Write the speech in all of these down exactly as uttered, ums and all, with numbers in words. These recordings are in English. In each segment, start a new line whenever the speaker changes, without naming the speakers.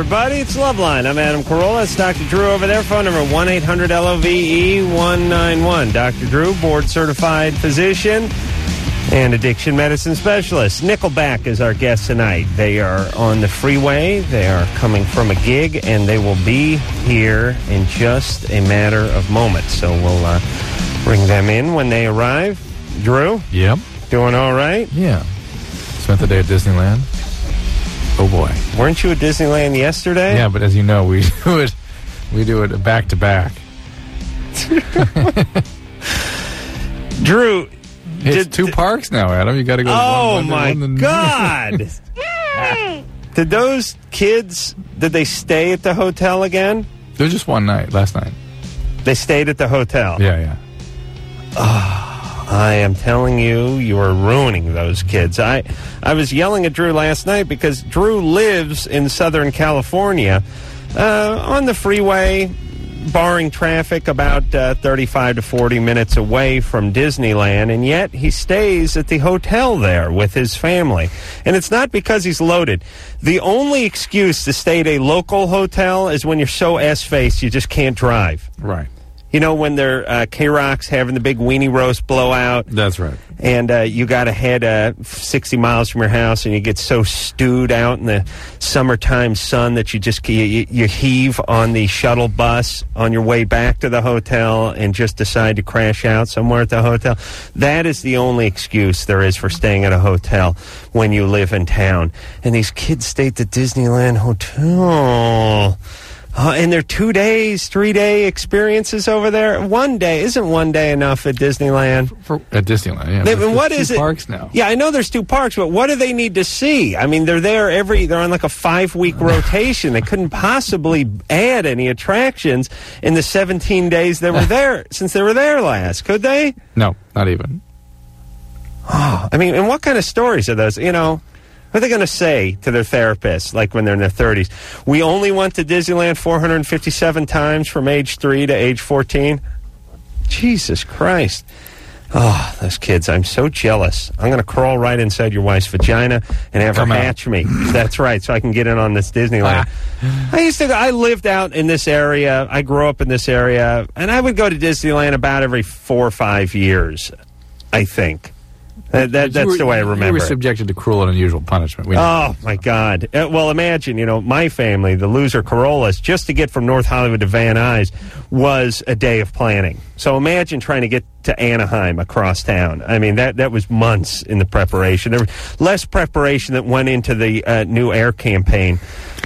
everybody. It's Loveline. I'm Adam Carolla. It's Doctor Drew over there. Phone number one eight hundred L O V E one nine one. Doctor Drew, board-certified physician and addiction medicine specialist. Nickelback is our guest tonight. They are on the freeway. They are coming from a gig, and they will be here in just a matter of moments. So we'll uh, bring them in when they arrive. Drew?
Yep.
Doing all right?
Yeah. Spent the day at Disneyland. Oh, boy.
Weren't you at Disneyland yesterday?
Yeah, but as you know, we do it, we do it back to back.
Drew,
it's
did,
two
did,
parks now, Adam. You got to go.
Oh
one, one,
my
one,
God! Did those kids? Did they stay at the hotel again?
It was just one night last night.
They stayed at the hotel.
Yeah, yeah.
Oh. I am telling you, you are ruining those kids. I, I was yelling at Drew last night because Drew lives in Southern California uh, on the freeway, barring traffic, about uh, thirty-five to forty minutes away from Disneyland, and yet he stays at the hotel there with his family. And it's not because he's loaded. The only excuse to stay at a local hotel is when you're so ass-faced you just can't drive.
Right.
You know, when they're uh, K-Rock's having the big weenie roast blowout.
That's right.
And uh, you got to head uh, sixty miles from your house, and you get so stewed out in the summertime sun that you just you, you heave on the shuttle bus on your way back to the hotel and just decide to crash out somewhere at the hotel. That is the only excuse there is for staying at a hotel when you live in town. And these kids stay at the Disneyland Hotel. Uh, and they're two days, three-day experiences over there. One day. Isn't one day enough at Disneyland?
For, for, at Disneyland, yeah.
They,
there's,
what
there's
is
two
it?
parks now.
Yeah, I know there's two parks, but what do they need to see? I mean, they're there every... They're on like a five-week rotation. They couldn't possibly add any attractions in the seventeen days they were there, since they were there last. Could they?
No, not even.
Oh, I mean, and what kind of stories are those? You know... What are they going to say to their therapist, like when they're in their thirties? We only went to Disneyland four hundred fifty-seven times from age three to age fourteen. Jesus Christ. Oh, those kids, I'm so jealous. I'm going to crawl right inside your wife's vagina and have
Come
her
out.
hatch me. That's right, so I can get in on this Disneyland. I used to, I lived out in this area. I grew up in this area, and I would go to Disneyland about every four or five years, I think. That, that, that's
were,
the way I remember
You were
it.
subjected to cruel and unusual punishment. We
Oh, my God. Uh, well, imagine, you know, my family, the loser Corollas, just to get from North Hollywood to Van Nuys was a day of planning. So imagine trying to get to Anaheim across town. I mean, that, that was months in the preparation. There was less preparation that went into the uh, new air campaign.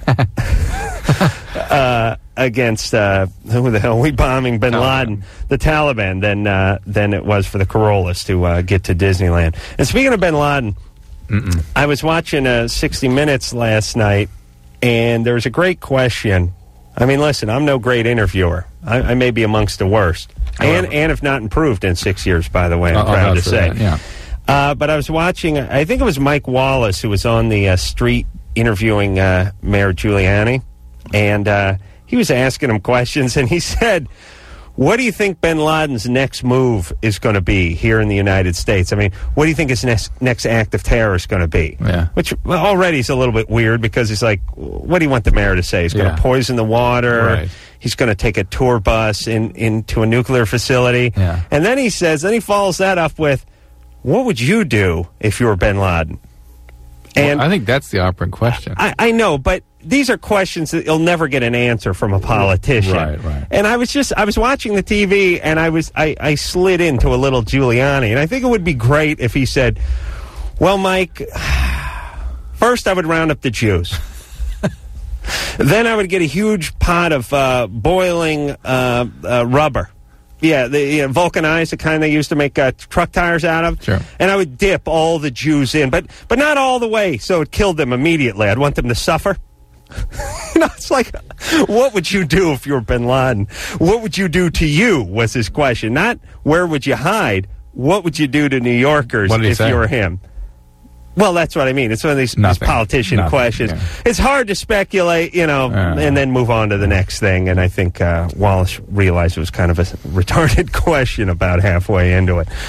uh, against uh, who the hell are we bombing bin Laden, the Taliban, than uh, than it was for the Corollas to uh, get to Disneyland. And speaking of bin Laden, Mm-mm. I was watching uh, sixty minutes last night, and there was a great question. I mean, listen, I'm no great interviewer. I, I may be amongst the worst, and and have not improved in six years. By the way, I'm
I'll,
proud
I'll
to say.
That, yeah.
Uh, but I was watching. I think it was Mike Wallace who was on the uh, street interviewing uh, Mayor Giuliani, and uh, he was asking him questions, and he said, what do you think bin Laden's next move is going to be here in the United States? I mean, what do you think his next, next act of terror is going to be?
Yeah.
Which well, already is a little bit weird because he's like, what do you want the mayor to say? He's going to
yeah.
poison the water.
Right.
He's going to take a tour bus in, into a nuclear facility.
Yeah.
And then he says, then he follows that up with, what would you do if you were bin Laden? And
well, I think that's the operant question.
I, I know, but these are questions that you'll never get an answer from a politician.
Right, right.
And I was just, I was watching the T V, and I was, I, I slid into a little Giuliani, and I think it would be great if he said, well, Mike, first I would round up the Jews. Then I would get a huge pot of uh, boiling uh, uh, rubber. Yeah, the you know, vulcanized, the kind they used to make uh, truck tires out of.
Sure.
And I would dip all the Jews in, but but not all the way, so it killed them immediately. I'd want them to suffer. You know, it's like, what would you do if you were bin Laden? What would you do to you was his question. Not where would you hide, what would you do to New Yorkers
What did he
if
say?
you were him? Well, that's what I mean. It's one of these, these politician
Nothing.
questions.
Yeah.
It's hard to speculate, you know,
Uh,
and then move on to the next thing. And I think uh, Wallace realized it was kind of a retarded question about halfway into it.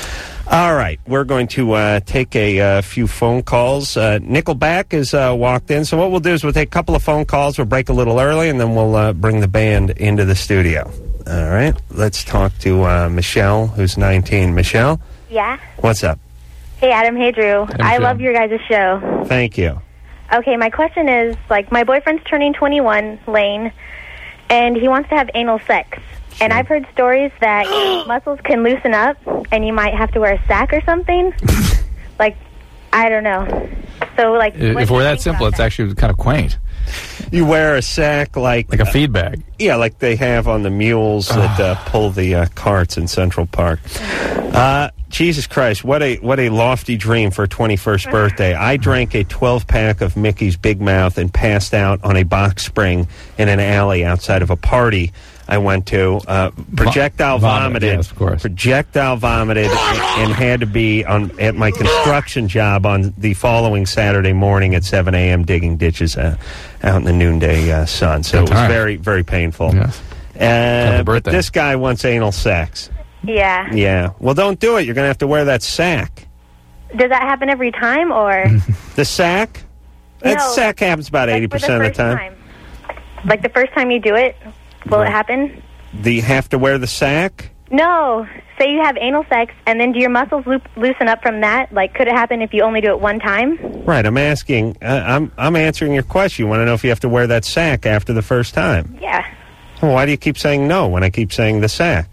All right, we're going to uh, take a uh, few phone calls. Uh, Nickelback has uh, walked in, so what we'll do is we'll take a couple of phone calls. We'll break a little early, and then we'll uh, bring the band into the studio. All right, let's talk to uh, Michelle, who's nineteen. Michelle?
Yeah?
What's up?
Hey, Adam. Hey, Drew.
Hey,
I
Michelle.
love your guys' show.
Thank you.
Okay, my question is, like, my boyfriend's turning twenty-one, Lane, and he wants to have anal sex. And I've heard stories that your muscles can loosen up, and you might have to wear a sack or something. Like, I don't know. So, like, what
If
do
we're
you
that
think
simple,
about
it's
that?
actually kind of quaint.
You wear a sack like...
Like a feed bag.
Yeah, like they have on the mules that uh, pull the uh, carts in Central Park. Uh, Jesus Christ, what a what a lofty dream for a twenty-first birthday. I drank a twelve-pack of Mickey's Big Mouth and passed out on a box spring in an alley outside of a party I went to. Uh, projectile
Vomit,
vomited.
yes, of course.
Projectile vomited and, and had to be on at my construction job on the following Saturday morning at seven a.m. digging ditches uh, out in the noonday uh, sun. So
Good
it was
time.
very, very painful.
Yes.
Uh,
Happy
but
birthday.
this guy wants anal sex.
Yeah.
Yeah. Well, don't do it. You're going to have to wear that sack.
Does that happen every time, or?
The sack? That
No,
sack happens about
like,
eighty
for the
percent of the
first
time.
Like, the first time you do it, will it happen?
Do you have to wear the sack?
No. Say you have anal sex, and then do your muscles loop, loosen up from that? Like, could it happen if you only do it one time?
Right. I'm asking. Uh, I'm I'm answering your question. You want to know if you have to wear that sack after the first time?
Yeah.
Well, why do you keep saying no when I keep saying the sack?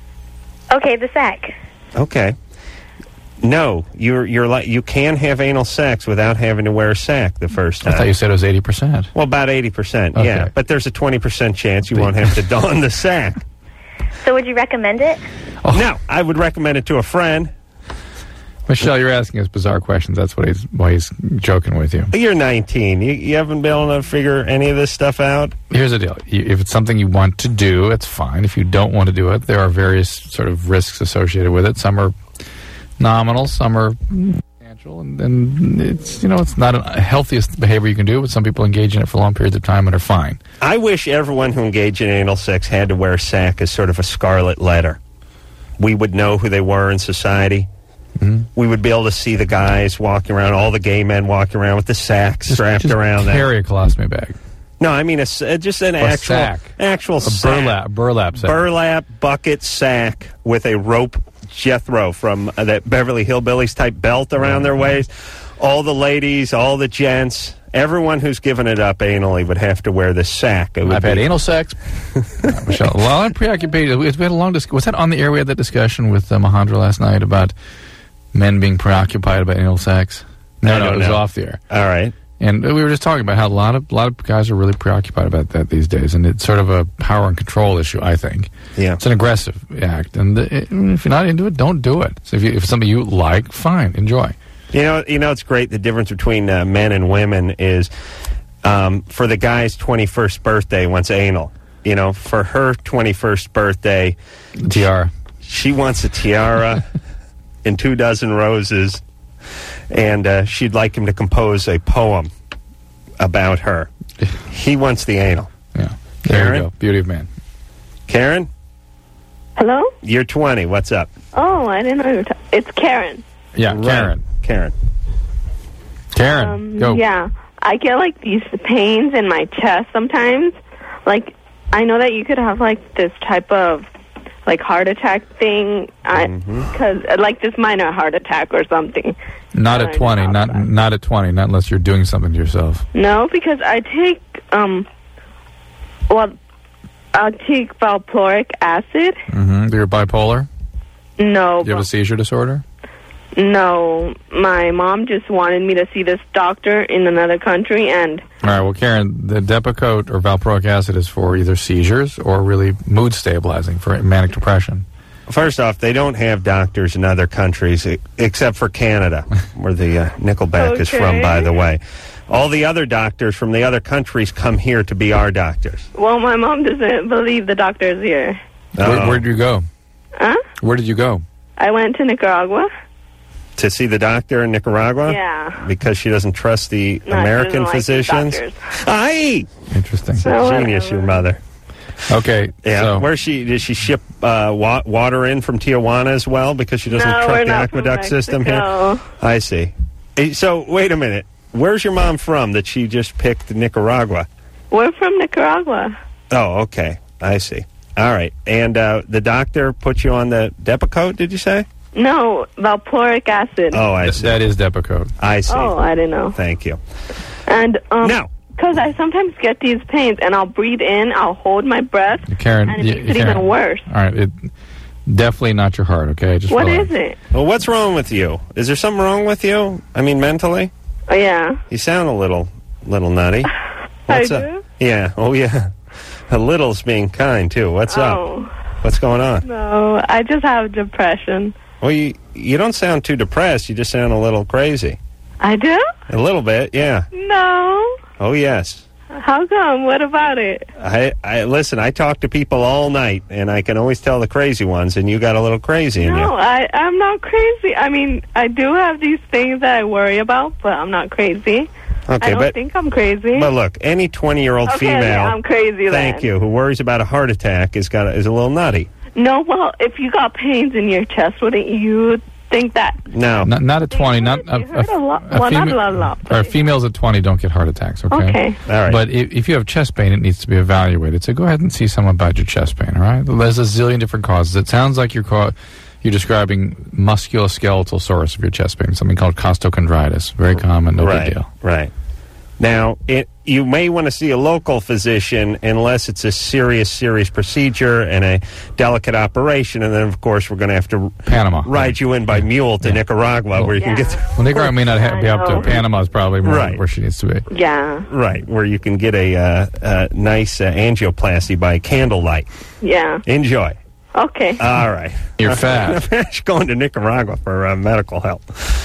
Okay, the sack.
Okay. No, you're you're like you can have anal sex without having to wear a sack the first
I thought
time.
you said it was eighty percent.
Well, about eighty percent,
Okay.
yeah. But there's a twenty percent chance you won't have to don the sack.
So would you recommend it?
Oh.
No, I would recommend it to a friend.
Michelle, you're asking us bizarre questions. That's what he's why he's joking with you.
You're nineteen. You, you haven't been able to figure any of this stuff out?
Here's the deal. You, if it's something you want to do, it's fine. If you don't want to do it, there are various sort of risks associated with it. Some are nominal, some are substantial, and, and it's, you know, it's not a healthiest behavior you can do, but some people engage in it for long periods of time and are fine.
I wish everyone who engaged in anal sex had to wear a sack as sort of a scarlet letter. We would know who they were in society.
Mm-hmm.
We would be able to see the guys walking around, all the gay men walking around with the sack
Just,
strapped
just
around them.
carry a colostomy bag.
No, I mean a, s- uh, just an
A
actual
sack.
actual
A
sack.
burlap, burlap sack.
burlap bucket sack with a rope Jethro from uh, that Beverly Hillbillies type belt around their waist. All the ladies, all the gents, everyone who's given it up anally would have to wear this sack. It would
I've had
be-
anal sex. Uh, Michelle, well, I'm preoccupied. We had a long discussion. Was that on the air? We had that discussion with uh, Mahendra last night about men being preoccupied about anal sex. No,
I
no,
don't
it was
know.
off the air.
All right.
And we were just talking about how a lot of a lot of guys are really preoccupied about that these days, and it's sort of a power and control issue. I think
Yeah.
it's an aggressive act, and uh, if you're not into it, don't do it. So if, you, if it's something you like, fine, enjoy.
You know, you know, it's great. The difference between uh, men and women is um, for the guy's twenty-first birthday wants anal. You know, for her twenty-first birthday,
Tiara.
she wants a tiara and two dozen roses, and uh, she'd like him to compose a poem about her. He wants the anal.
Yeah, there
Karen?
you go. Beauty of man.
Karen,
Hello?
you're twenty. What's up?
Oh, I didn't know you were ta- It's Karen.
Yeah,
Right.
Karen.
Karen.
Karen,
Um,
go.
Yeah. I get, like, these pains in my chest sometimes. Like, I know that you could have, like, this type of, like, heart attack thing. Because, like, this minor heart attack or something.
Not
I
at
know
twenty.
about
Not
that.
not at twenty. Not unless you're doing something to yourself.
No, because I take, um, well, I take valproic acid.
Mm-hmm. You're bipolar.
No,
Do you have a seizure disorder?
no. My mom just wanted me to see this doctor in another country, and
All right. Well, Karen, the Depakote or valproic acid is for either seizures or really mood stabilizing for manic depression.
First off, they don't have doctors in other countries e- except for Canada, where the uh, Nickelback is from,
Okay.
by the way. All the other doctors from the other countries come here to be our doctors.
well, my mom doesn't believe the doctor's here.
Where,
Uh-oh.
where did you go?
Huh?
Where did you go?
I went to Nicaragua.
To see the doctor in Nicaragua?
Yeah.
Because she doesn't trust the
No, she
American
doesn't like
physicians?
doctors.
Aye!
Interesting.
So-
Genius, your mother.
Okay.
Yeah.
So,
Where she did she ship uh, wa- water in from Tijuana as well because she doesn't
No,
truck
we're
the
not from
aqueduct system here?
Mexico.
I see. Eh, So wait a minute. Where's your mom from that she just picked Nicaragua?
We're from Nicaragua.
Oh, okay. I see. All right. And uh, the doctor put you on the Depakote, did you say?
No, valproic acid.
Oh, I
th-
see.
that is Depakote.
I see.
Oh, I didn't know.
Thank you.
And um,
Now.
because I sometimes get these pains, and I'll breathe in, I'll hold my breath,
Karen,
and it
y-
makes it
Karen.
even worse.
All right. It, definitely not your heart, okay? Just
What
relax.
is it?
Well, what's wrong with you? Is there something wrong with you? I mean, mentally?
Oh, yeah.
You sound a little, little nutty. What's
I
up?
do?
Yeah. Oh, yeah. A little's being kind too. What's up?
Oh,
What's going on?
no. I just have depression.
Well, you you don't sound too depressed. You just sound a little crazy.
I do?
A little bit, yeah.
No.
Oh, yes.
How come? What about it?
I, I listen. I talk to people all night, and I can always tell the crazy ones. And you got a little crazy in
No,
you.
I, I'm not crazy. I mean, I do have these things that I worry about, but I'm not crazy. I
Okay,
don't
but
think I'm crazy.
but look, any twenty-year-old
okay,
female,
yeah, I'm crazy then.
thank you, who worries about a heart attack is got a, is a little nutty.
No, well, if you got pains in your chest, wouldn't you think that?
No,
Not, not at twenty. Not
You heard a lot.
a
Well, not
fema-
a lot, a lot,
Or
but-
females at twenty don't get heart attacks. Okay.
Okay.
all right.
But if, if you have chest pain, it needs to be evaluated. So go ahead and see someone about your chest pain. All right. There's a zillion different causes. It sounds like you're ca- you're describing musculoskeletal source of your chest pain, something called costochondritis. Very common. No
right,
big deal.
right. Now, it, you may want to see a local physician unless it's a serious, serious procedure and a delicate operation. And then, of course, we're going to have to
Panama.
ride you in by mule to
Yeah.
Nicaragua, where you
Yeah.
can get
Well, Nicaragua may not ha- be up
I
to.
know.
Panama's probably more
Right.
where she needs to be.
Yeah,
right, where you can get a uh, uh, nice uh, angioplasty by candlelight.
yeah.
Enjoy.
Okay.
All right.
You're fat.
Finish going to Nicaragua for uh, medical help.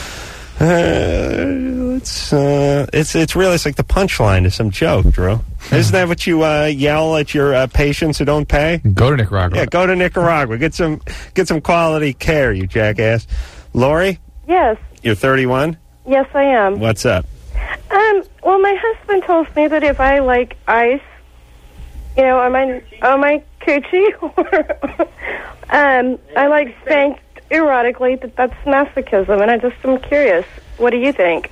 Uh, it's uh, it's it's really it's like the punchline to some joke, Drew. Isn't that what you uh, yell at your uh, patients who don't pay?
Go to Nicaragua.
Yeah, go to Nicaragua. Get some get some quality care, you jackass. Lori,
Yes,
you're thirty-one.
yes, I am.
What's up?
Um, well, my husband tells me that if I like ice, you know, on my on my coochie, or um, I like spanked erotically, that that's masochism, and I just am curious. What do you think?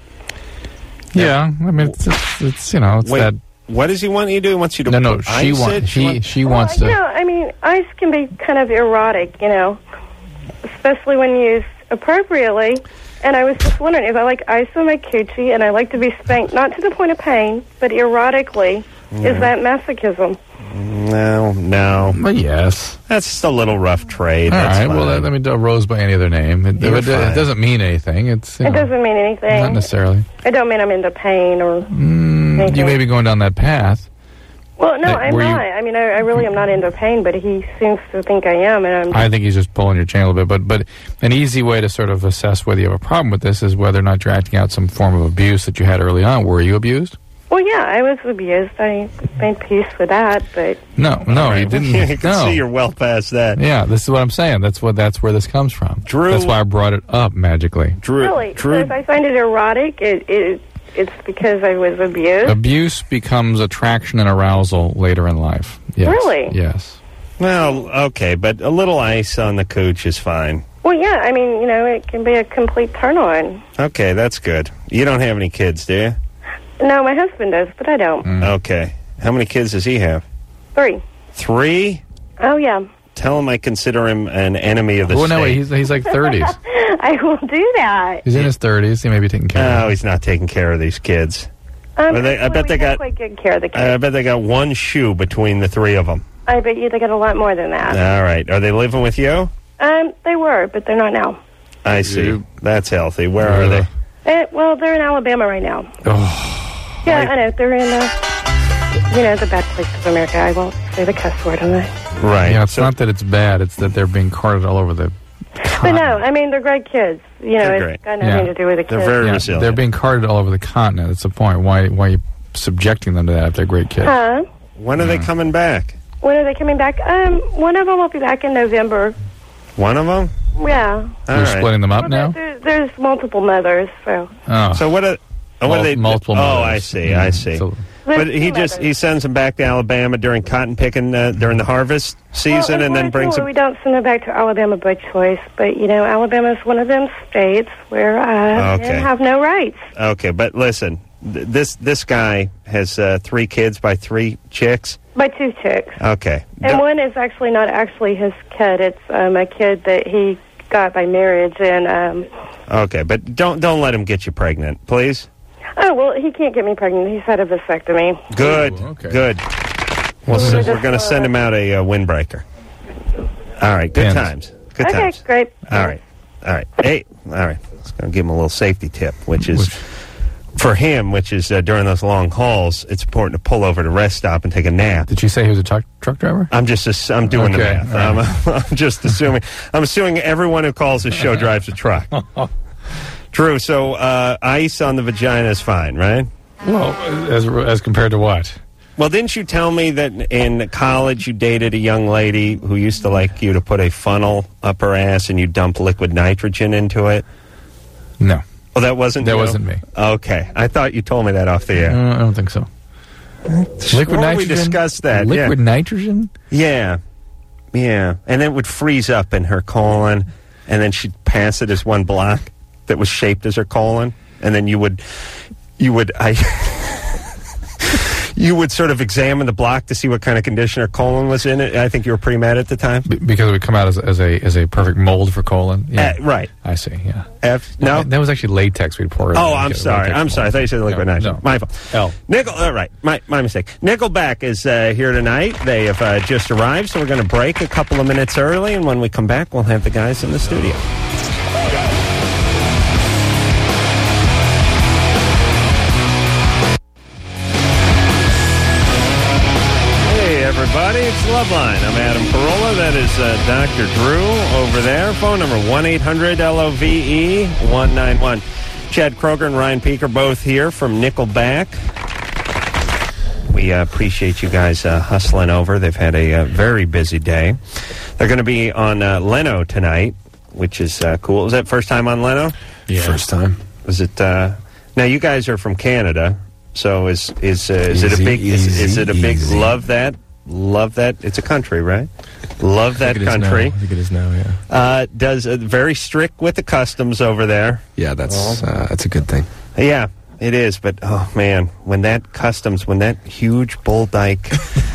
Yeah. I mean, it's, it's, it's you know, it's
Wait,
that.
what does he want you to do? He wants you to
No, no.
put
She
ice
wants.
it?
She
want-
she
Well,
wants
you
to.
know, I mean, ice can be kind of erotic, you know, especially when used appropriately. And I was just wondering if I like ice on my coochie and I like to be spanked, not to the point of pain, but erotically, is that masochism?
No, no.
Well, yes.
That's just a little rough trade.
All
That's
right. Well,
fine.
let me do Rose by any other name. It,
You're
it, it
fine.
doesn't mean anything. It's you
It
know,
doesn't mean anything.
not necessarily.
I don't mean I'm into pain or
Mm,
anything.
you may be going down that path.
Well, no,
Uh,
I'm
were you-
not. I mean, I, I really am not into pain, but he seems to think I am, and I'm.
I think he's just pulling your chain a little bit. But but an easy way to sort of assess whether you have a problem with this is whether or not you're acting out some form of abuse that you had early on. Were you abused?
Well, yeah, I was abused. I made peace with that, but
No, no, you didn't.
You can
no.
see you're well past that.
Yeah, this is what I'm saying. That's what that's where this comes from.
Drew-
That's why I brought it up magically.
Drew,
really, so
Drew,
if I find it erotic, it, it it's because I was abused.
Abuse becomes attraction and arousal later in life. Yes.
Really?
Yes.
well, okay, but a little ice on the cooch is fine.
Well, yeah, I mean, you know, it can be a complete turn on.
Okay, that's good. You don't have any kids, do you?
No, my husband does, but I don't.
Mm.
Okay. How many kids does he have?
Three.
Three?
Oh, yeah.
Tell him I consider him an enemy of the
Well,
state.
no, wait, he's he's like thirties.
I will do that.
He's in his thirties. He may be taking care
No,
of.
he's not taking care of these kids.
Um,
Well, they- I
actually,
bet
we
they
take
got-
quite good care of the kids.
I bet they got one shoe between the three of them.
I bet you they got a lot more than that.
All right. Are they living with you?
Um, they were, but they're not now.
I see.
Yeah.
That's healthy. Where are
Yeah.
they?
Eh, well, they're in Alabama right now.
Oh,
Yeah,
Right.
I know. They're in the, you know, the bad place of America. I won't say the cuss word on that.
Right.
yeah, it's
So-
not that it's bad. It's that they're being carted all over the.
But no, I mean, they're great kids. You know,
They're
it's
great.
got nothing
Yeah.
to do with the
They're
kids.
very
Yeah,
resilient.
they're being carted all over the continent. That's the point. Why why are you subjecting them to that if they're great kids?
Huh?
When are they coming back?
When are they coming back? Um, one of them will be back in November.
One of them?
Yeah.
All
You're
right.
splitting them up
Well,
now.
there, there's multiple mothers, so.
Oh,
So what are, what are
Mul-
they?
multiple
Oh,
mothers.
I see.
Yeah,
I see.
it's a-
But he just he sends them back to Alabama during cotton picking uh, during the harvest season,
well,
and then brings them.
We don't send them back to Alabama by choice, but you know, Alabama is one of them states where uh,
Okay.
men have no rights.
Okay, but listen, th- this this guy has uh, three kids by three chicks.
By two chicks.
Okay,
And
Don't-
one is actually not actually his kid. It's um, a kid that he got by marriage. And um,
okay, but don't don't let him get you pregnant, please.
oh well, he can't get me pregnant. He's had a vasectomy.
Good,
Ooh, okay.
good. Well, so we're going to send him out a uh, windbreaker. All right, good
Pins.
times. Good
Okay,
times.
great.
All right, all right. Hey, all right. Let's going to give him a little safety tip, which is
Which-
for him, which is uh, during those long hauls, it's important to pull over to rest stop and take a nap.
Did you say he was a truck truck driver?
I'm just ass- I'm doing the
Okay,
math.
all
I'm, I'm just assuming. I'm assuming everyone who calls this show drives a truck. Drew, so uh, ice on the vagina is fine, right?
Well, as as compared to what?
Well, didn't you tell me that in college you dated a young lady who used to like you to put a funnel up her ass and you dump liquid nitrogen into it?
No,
Oh, that wasn't
that
you?
wasn't me.
Okay, I thought you told me that off the air.
Uh, I don't think so. Liquid
Sure,
nitrogen.
we discussed that.
Liquid
yeah.
nitrogen.
Yeah, yeah, and then it would freeze up in her colon, and then she'd pass it as one block that was shaped as her colon, and then you would, you would, I, you would sort of examine the block to see what kind of condition her colon was in it. I think you were pre-med at the time.
B- because it would come out as, as a as a perfect mold for colon. Yeah,
Uh, right.
I see. Yeah.
F, no.
that was actually latex we'd pour. it
Oh,
in.
I'm
Get
sorry.
latex
I'm sorry. I
mold.
thought you said liquid
No,
nitrogen.
no.
My fault.
L.
Nickel. All right. My my mistake. Nickelback is uh, here tonight. They have uh, just arrived, so we're going to break a couple of minutes early, and when we come back, we'll have the guys in the studio. Hey, everybody. It's Loveline. I'm Adam Carolla. That is uh, Doctor Drew over there. Phone number one eight hundred L O V E one nine one. Chad Kroger and Ryan Peak are both here from Nickelback. We uh, appreciate you guys uh, hustling over. They've had a uh, very busy day. They're going to be on uh, Leno tonight, which is uh, cool. Is that first time on Leno?
Yeah.
First time.
Is it? Uh, now you guys are from Canada, so is is uh, is it a
Easy,
big is, is
easy,
it a big
easy.
love that love that it's a country, right? Love that
I think it is
country.
now. I think it is now, yeah.
Uh, does uh, very strict with the customs over there.
Yeah, that's uh, that's a good thing.
Yeah, it is. But oh man, when that customs, when that huge bull dyke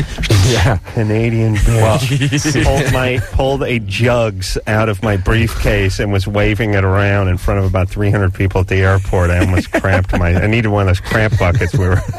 Yeah.
Canadian bitch pulled my pulled a jugs out of my briefcase and was waving it around in front of about three hundred people at the airport, I almost cramped my. I needed one of those cramp buckets we were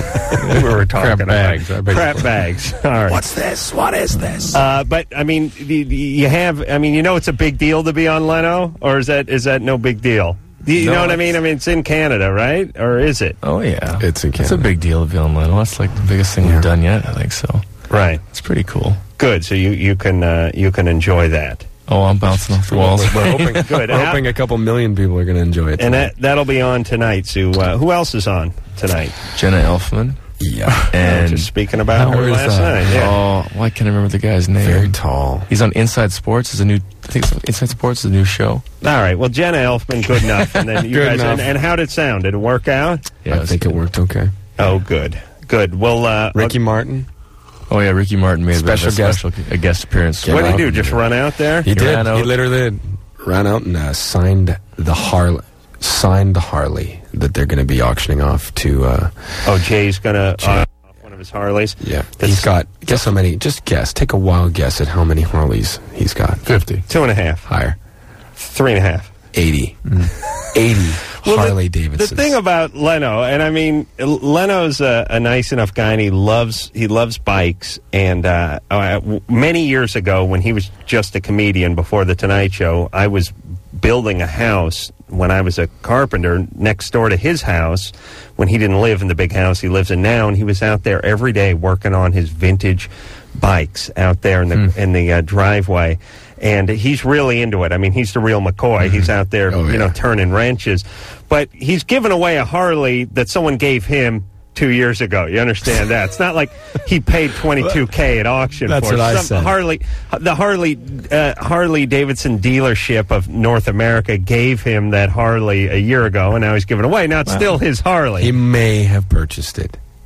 we were talking
Cramp
about.
bags, I beg your
Crap
pardon.
bags. All right.
What's this? What is this?
Uh, but I mean, y- y- you have. I mean, you know, it's a big deal to be on Leno, or is that is that no big deal? Do you
No,
know what I
it's-
mean? I mean, it's in Canada, right? Or is it?
Oh, yeah.
It's in
It's a
Canada.
big deal to be on Leno. That's like the biggest thing
Yeah.
we've done yet, I think so.
Right.
It's pretty cool.
Good. So you you can uh, you can enjoy that.
Oh, I'm bouncing off the walls.
We're hoping,
Good.
we're
And how-
hoping a couple million people are going to enjoy it.
And
tonight.
that that'll be on tonight. So uh, who else is on tonight?
Jenna Elfman.
yeah.
And
Just speaking about her
Where is
last
that?
night. Yeah.
Oh, why can't I remember the guy's name?
Very tall.
He's on Inside Sports. Is a new. I think it's Inside Sports is a new show.
All right. Well, Jenna Elfman, good enough. And then you
Good
guys. And,
enough.
and how did it sound? Did it work out?
Yeah,
I
was
think
good.
it worked okay.
Oh, good. Good. Well, uh,
Ricky Martin.
Oh yeah, Ricky Martin made
Special
a
guest.
special a guest appearance.
what did he
Yeah.
do? Just run out there?
He
He
did.
ran
He
out.
literally did. Ran out and uh, signed the Harley. Signed the Harley that they're going to be auctioning off to. Uh,
Oh, Jay's gonna uh, one of his Harleys.
yeah,
That's-
he's got. Guess how many? Just guess. Take a wild guess at how many Harleys he's got.
Fifty.
Two and a half.
Higher.
Three and a half.
Eighty. Eighty
Well, the-
Harley
The
Davidsons.
thing about Leno, and I mean, Leno's a, a nice enough guy, and he loves he loves bikes. And uh, uh, w- many years ago, when he was just a comedian before the Tonight Show, I was building a house when I was a carpenter next door to his house. When he didn't live in the big house he lives in now, and he was out there every day working on his vintage bikes out there in the in the uh, driveway. And he's really into it. I mean, he's the real McCoy. He's out there,
Oh,
you know,
yeah.
turning wrenches. But he's given away a Harley that someone gave him two years ago. You understand that? It's not like he paid twenty-two K at auction
That's
for it.
what I
Some
said.
Harley, the Harley uh, Harley Davidson dealership of North America gave him that Harley a year ago, and now he's giving it away. Now it's still his Harley.
He may have purchased it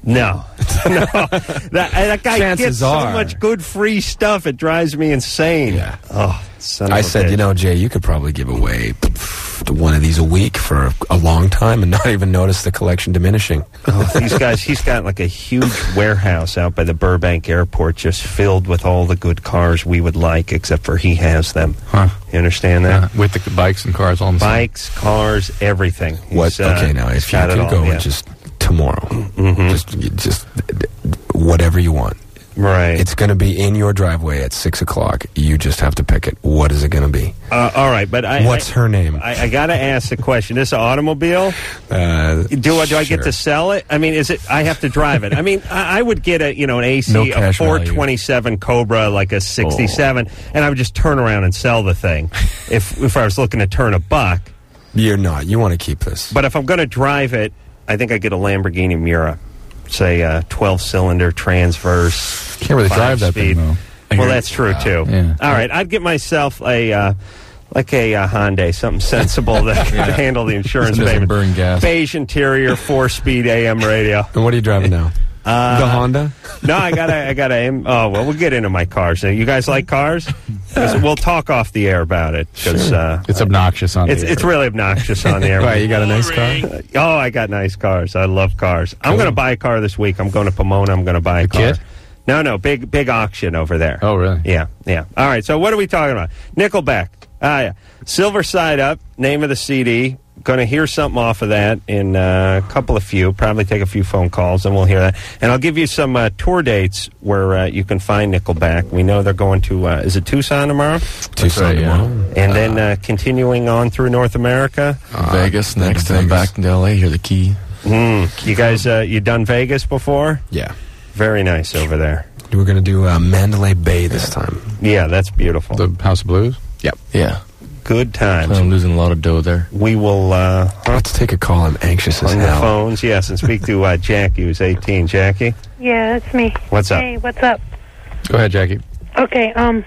No, no. That, that guy
Chances
gets so
are.
much good free stuff. It drives me insane.
Yeah.
Oh, son of
I
a
said,
bitch.
you know, Jay, you could probably give away pff, one of these a week for a, a long time and not even notice the collection diminishing.
Oh, these guys, he's got like a huge warehouse out by the Burbank airport just filled with all the good cars we would like, except for he has them.
Huh.
You understand that?
Uh, with the bikes and cars all in the same.
Bikes, cars, everything.
What?
He's, uh,
Okay, now if you
got it
could
all,
go
yeah.
and just tomorrow,
Mhm.
just you- just whatever you want.
Right.
It's going to be in your driveway at six o'clock. You just have to pick it. What is it going to be?
Uh, all right, but I,
What's
I,
her name?
I, I got to ask the question. This automobile,
Uh,
do I do I get
sure.
to sell it? I mean, is it? I have to drive it. I mean, I, I would get a you know an A C,
No
a
cash
four
value.
twenty-seven Cobra, like a sixty-seven, and I would just turn around and sell the thing if if I was looking to turn a buck.
You're not. You want to keep this.
But if I'm going to drive it, I think I get a Lamborghini Miura, say a twelve-cylinder transverse.
Can't really drive that
five-speed.
thing, though.
Well, that's true too.
Yeah.
All right, I'd get myself a uh, like a uh, Hyundai, something sensible that can handle the insurance
Doesn't
payment.
burn gas.
Beige interior, four-speed A M radio.
And what are you driving now?
Uh,
the Honda?
No, I got a, I got a. Oh well, we'll get into my cars. Now, you guys like cars? 'Cause we'll talk off the air about it because
Sure.
uh,
It's obnoxious on
it's
the
it's
air.
really obnoxious on the air.
Why, you got a nice car?
Oh, I got nice cars. I love cars. I'm
Cool.
going to buy a car this week. I'm going to Pomona. I'm going to buy a
The
car.
kid?
No, no, big big auction over there.
Oh, really?
Yeah, yeah. All right. So what are we talking about? Nickelback. Ah, yeah. Silver Side Up. Name of the C D. Going to hear something off of that in uh, a couple of few. Probably take a few phone calls, and we'll hear that. And I'll give you some uh, tour dates where uh, you can find Nickelback. We know they're going to. Uh, is it Tucson tomorrow?
Tucson
right, yeah.
tomorrow.
And then uh, continuing on through North America.
Vegas
then
next,
to
and then
Vegas.
back to L A. Hear the key.
Mm. You guys, uh, you done Vegas before?
Yeah.
Very nice over there.
We're going to do uh, Mandalay Bay this time.
Yeah, that's beautiful.
The House of Blues?
Yep.
Yeah.
Good
Plan on
times.
losing a lot of dough there.
We will uh,
Let's take a call. I'm anxious as
on the
hell.
phones, yes, and speak to uh, Jackie, who's eighteen. Jackie,
Yeah, that's me.
what's up?
Hey, what's up?
Go ahead, Jackie.
Okay, um,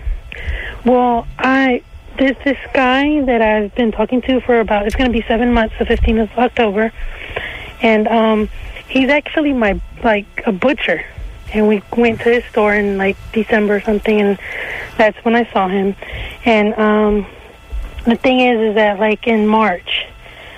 well, I, there's this guy that I've been talking to for about, it's going to be seven months, the fifteenth of October, and, um, he's actually my, like, a butcher, and we went to his store in, like, December or something, and that's when I saw him, and, um, the thing is, is that, like, in March,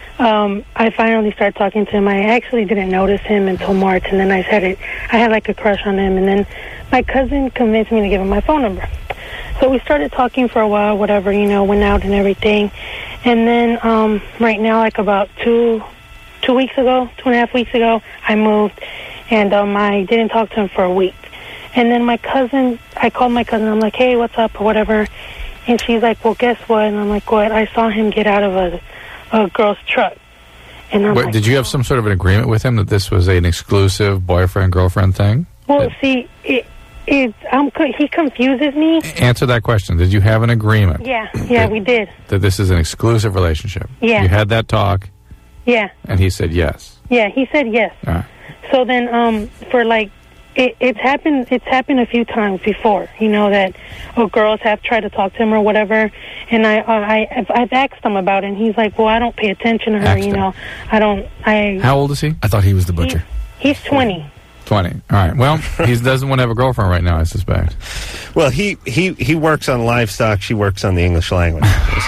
um, I finally started talking to him. I actually didn't notice him until March, and then I said it, I had, like, a crush on him, and then my cousin convinced me to give him my phone number. So we started talking for a while, whatever, you know, went out and everything. And then um, right now, like about two two weeks ago, two and a half weeks ago, I moved, and um, I didn't talk to him for a week. And then my cousin, I called my cousin, I'm like, hey, what's up, or whatever. And she's like, well, guess what? And I'm like, what? I saw him get out of a, a girl's truck. And I'm
Wait,
like,
did you have some sort of an agreement with him that this was an exclusive boyfriend-girlfriend thing?
well, see, it, it, I'm, co- he confuses me.
Answer that question. Did you have an agreement
Yeah, yeah, we did.
that this is an exclusive relationship?
Yeah.
You had that talk,
Yeah,
and he said yes.
yeah, he said yes.
All right.
So then, um, for like, it, it's happened. It's happened a few times before. You know that, oh, girls have tried to talk to him or whatever. And I, I, I've, I've asked him about it, and he's like, "Well, I don't pay attention to her.
Asked
you
him.
know, I don't. I."
How old is he?
I thought he was the
He's,
butcher.
he's twenty.
twenty. All right. Well, he doesn't want to have a girlfriend right now, I suspect.
Well, he, he, he works on livestock. She works on the English language.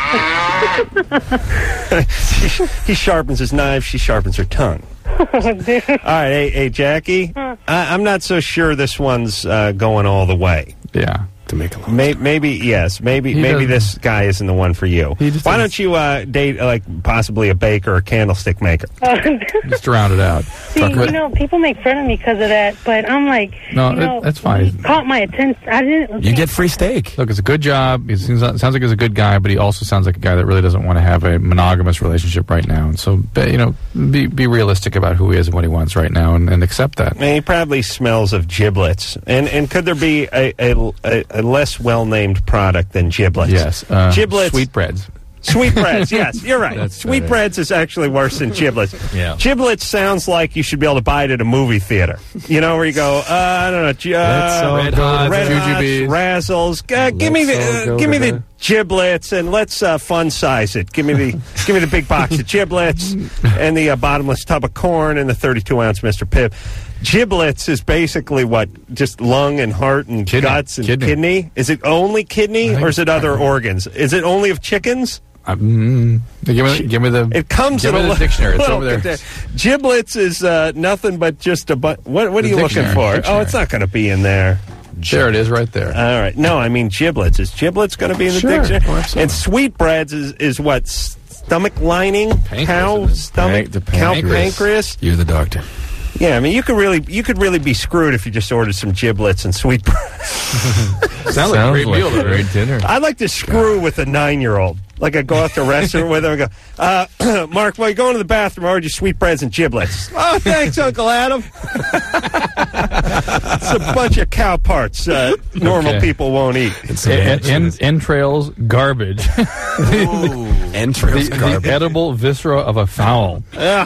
he, he sharpens his knife. She sharpens her tongue. All right, hey, hey Jackie, I, I'm not so sure this one's uh, going all the way.
Yeah.
To make a long
May, maybe yes, maybe
He
maybe
doesn't-
this guy isn't the one for you.
He just
Why
doesn't-
don't you uh, date uh, like possibly a baker or a candlestick maker?
Just to round it out.
See, you know, people make fun of me because of that, but I'm like,
No,
you know,
it- that's fine.
he caught my attention. I didn't.
You get free steak.
Look, it's a good job. He seems, sounds like he's a good guy, but he also sounds like a guy that really doesn't want to have a monogamous relationship right now. And so, be- you know, be be realistic about who he is and what he wants right now, and, and accept that.
And he probably smells of giblets. And and could there be a a, a, a less well named product than giblets?
Yes. Uh,
Giblets.
Sweetbreads.
Sweetbreads, yes, you're right.
That's
Sweetbreads is actually worse than giblets.
Yeah.
Giblets sounds like you should be able to buy it at a movie theater. You know, where you go, uh, I don't know, uh,
Let's all
Red
go
Hot,
to
Red
the-
Hots,
Jujubes.
Razzles. Uh, give me the,
Let's all
uh,
go
give me
to
the
the-
giblets, and let's uh, fun size it. Give me the give me the big box of giblets and the uh, bottomless tub of corn and the thirty-two ounce Mister Pibb. Giblets is basically what? Just lung and heart and
Kidney.
guts and
Kidney.
kidney? Is it only kidney, or is it other organs? Is it only of chickens?
Um, give me, give me the.
It comes
give
in
me
a
the
li-
dictionary. It's
little
over there.
bit Giblets is uh, nothing but just a but. What, what are
The
you looking
dictionary,
for?
dictionary.
Oh, it's not going to be in there.
There it is, right there.
All right. No, I mean giblets. Is giblets going to be in the
Sure.
dictionary?
Oh, absolutely.
And sweetbreads is is what? Stomach lining,
Pancreas,
cow
isn't it?
stomach,
Panc- the
cow
pancreas.
pancreas.
You're the doctor.
Yeah, I mean you could really you could really be screwed if you just ordered some giblets and sweetbreads.
Sounds like a great meal.
a great dinner.
I'd like to screw with a nine-year-old. Like I go out to a restaurant with him and go, uh, Mark, while you're going to the bathroom, I ordered you sweetbreads and giblets. Oh, thanks, Uncle Adam. It's a bunch of cow parts uh, normal
Okay.
people won't eat.
En- en- entrails, garbage.
Entrails
the,
garbage.
the edible viscera of a fowl.
Yeah.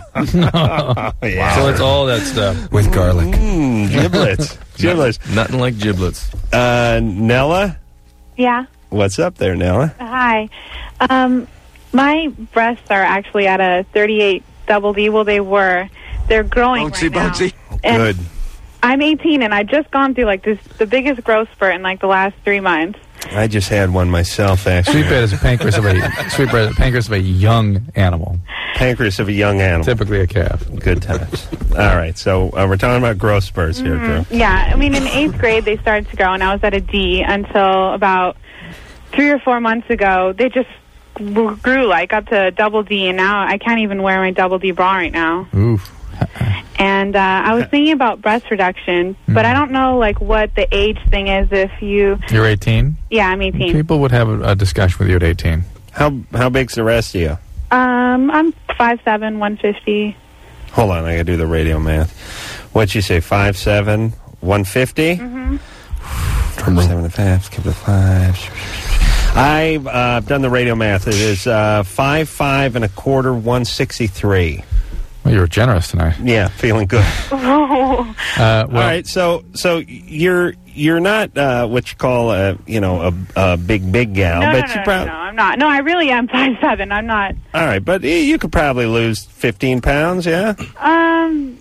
So it's all that stuff.
With garlic.
Mm, giblets. Giblets.
Nothing like giblets.
Uh, Nella?
Yeah.
What's up there, Nella?
Hi. Um, my breasts are actually at a thirty-eight double D. Well, they were. They're growing
Bouncy,
right now.
bouncy.
And
Good.
I'm eighteen, and I just gone through like this the biggest growth spurt in like the last three months.
I just had one myself, actually.
Sweetbread is a pancreas of a sweetbread, is a pancreas of a young animal,
Pancreas of a young animal.
typically a calf.
Good times. All right, so uh, we're talking about growth spurts here, Drew.
Yeah, I mean, in eighth grade they started to grow, and I was at a D until about three or four months ago. They just grew, grew like up to double D, and now I can't even wear my double D bra right now.
Oof.
And uh, I was thinking about breast reduction, but I don't know like what the age thing is. If you,
You're eighteen?
yeah, I'm eighteen.
People would have a, a discussion with you at eighteen.
How how big's the rest of you?
Um, I'm five seven, one fifty.
Hold on, I gotta do the radio math. What'd you say? Five seven, one fifty.
Mm-hmm.
Seven and a half. Skip the five. I've uh, done the radio math. It is uh, five five and a quarter, one sixty three.
Well, you were generous tonight.
Yeah, feeling good.
Oh,
Uh, well,
All right, so so you're you're not uh, what you call a you know a, a big big gal,
no, no,
but
no,
you
no,
prob-
no, I'm not. No, I really am five seven. I'm not.
all right, but eh, you could probably lose fifteen pounds, yeah.
Um,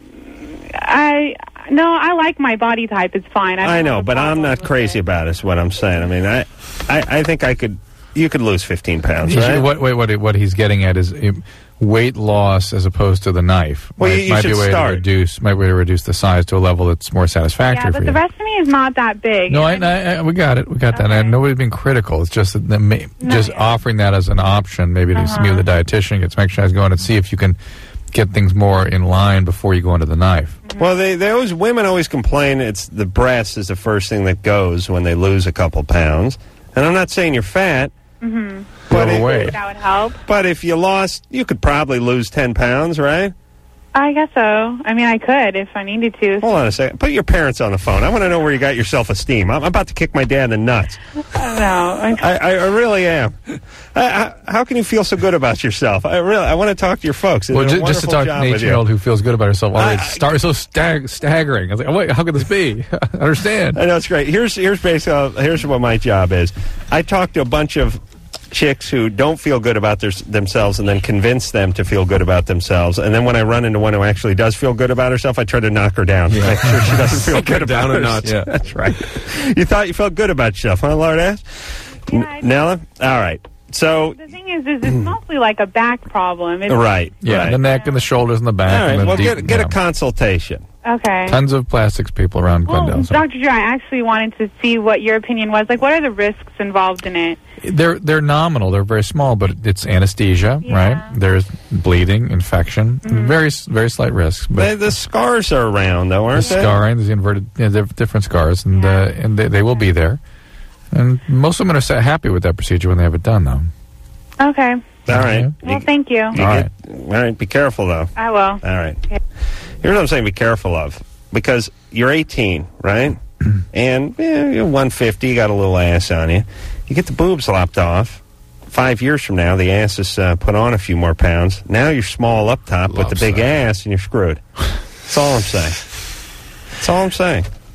I no, I like my body type. It's fine. I, don't
I know,
have a
but I'm
problem
not
with
crazy
it.
about it. Is what I'm saying. I mean, I I, I think I could. You could lose fifteen pounds,
you should-
right?
what, what, what, what he's getting at is um, weight loss as opposed to the knife.
Well,
might,
you- you
might be
should
a way
start.
to reduce. Might be a way to reduce the size to a level that's more satisfactory
Yeah,
for
but
you.
the rest of me is not that big.
No, I,
And
I, I, we got it. We got that. And nobody's been critical. It's just that the, ma- just
yeah.
offering that as an option, maybe to
Uh-huh.
meet with the dietitian, get some exercise going, and see if you can get things more in line before you go into the knife.
Well, they, they always women always complain it's the breast is the first thing that goes when they lose a couple pounds. And I'm not saying you're fat,
Mm-hmm.
but
Go
it-
away.
That would help.
but if you lost, you could probably lose ten pounds, right?
I guess so. I mean, I could if I needed to.
Hold on a second. Put your parents on the phone. I want to know where you got your self-esteem. I'm about to kick my dad in the nuts.
I don't know. I,
I, I, I really am. I, I, how can you feel so good about yourself? I really, I want to talk to your folks. They
Well,
did a
ju- just to
wonderful
talk to
job
an
with you.
eighteen-year-old who feels good about herself already,
I-
it's star- so stag- staggering. I was like, oh, wait, how could this be? I understand.
I know it's great. Here's here's basically here's what my job is. I talk to a bunch of chicks who don't feel good about their, themselves and then convince them to feel good about themselves. And then when I run into one who actually does feel good about herself, I try to knock her down. Make sure she doesn't feel good about
down a
herself.
notch.
Yeah. That's right. You thought you felt good about yourself, huh, Lord ass?
Yeah, I
N- Nella? All right. So,
the thing is, is it's mostly like a back problem. It's,
right.
Yeah,
right.
the neck and the shoulders and the back.
All right.
and the
Well,
deep,
get, get
yeah.
a consultation.
Okay.
Tons of plastics people around
Well,
Glendale. so-
Doctor Drew, I actually wanted to see what your opinion was. Like, what are the risks involved in it?
They're they're nominal. They're very small, but it's anesthesia,
Yeah.
right? There's bleeding, infection, very s- very slight risks.
The,
But
the scars are around, though, aren't
the
they?
scarring, there's inverted, you know, there are different scars, and
Yeah.
uh, and they, they will be there. And most women are sa- happy with that procedure when they have it done, though.
Okay.
All right.
Well,
You-
thank you.
you
All
get-
right.
All right. Be careful, though.
I will.
All right.
Okay.
Here's what I'm saying: be careful of, because you're eighteen, right? And eh, you're one fifty, you got a little ass on you. You get the boobs lopped off. Five years from now, the ass is uh, put on a few more pounds. Now you're small up top with the big
Lopsided.
ass, and you're screwed. That's all I'm saying. That's all I'm saying.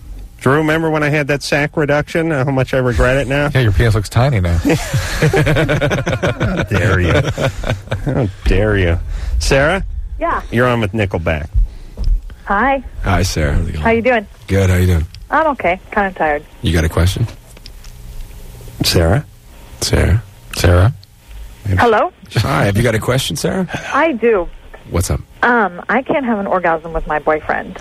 Drew, remember when I had that sack reduction? Uh, how much I regret it now?
Yeah, your penis looks tiny now.
How dare you? How dare you? Sarah?
Yeah.
You're on with Nickelback.
Hi.
Hi, Sarah. How's it going?
How you doing?
Good. How you doing?
I'm okay. Kind of tired.
You got a question?
Sarah?
Sarah?
Sarah?
Hello?
Hi. Have you got a question, Sarah?
I do.
What's up?
Um, I can't have an orgasm with my boyfriend.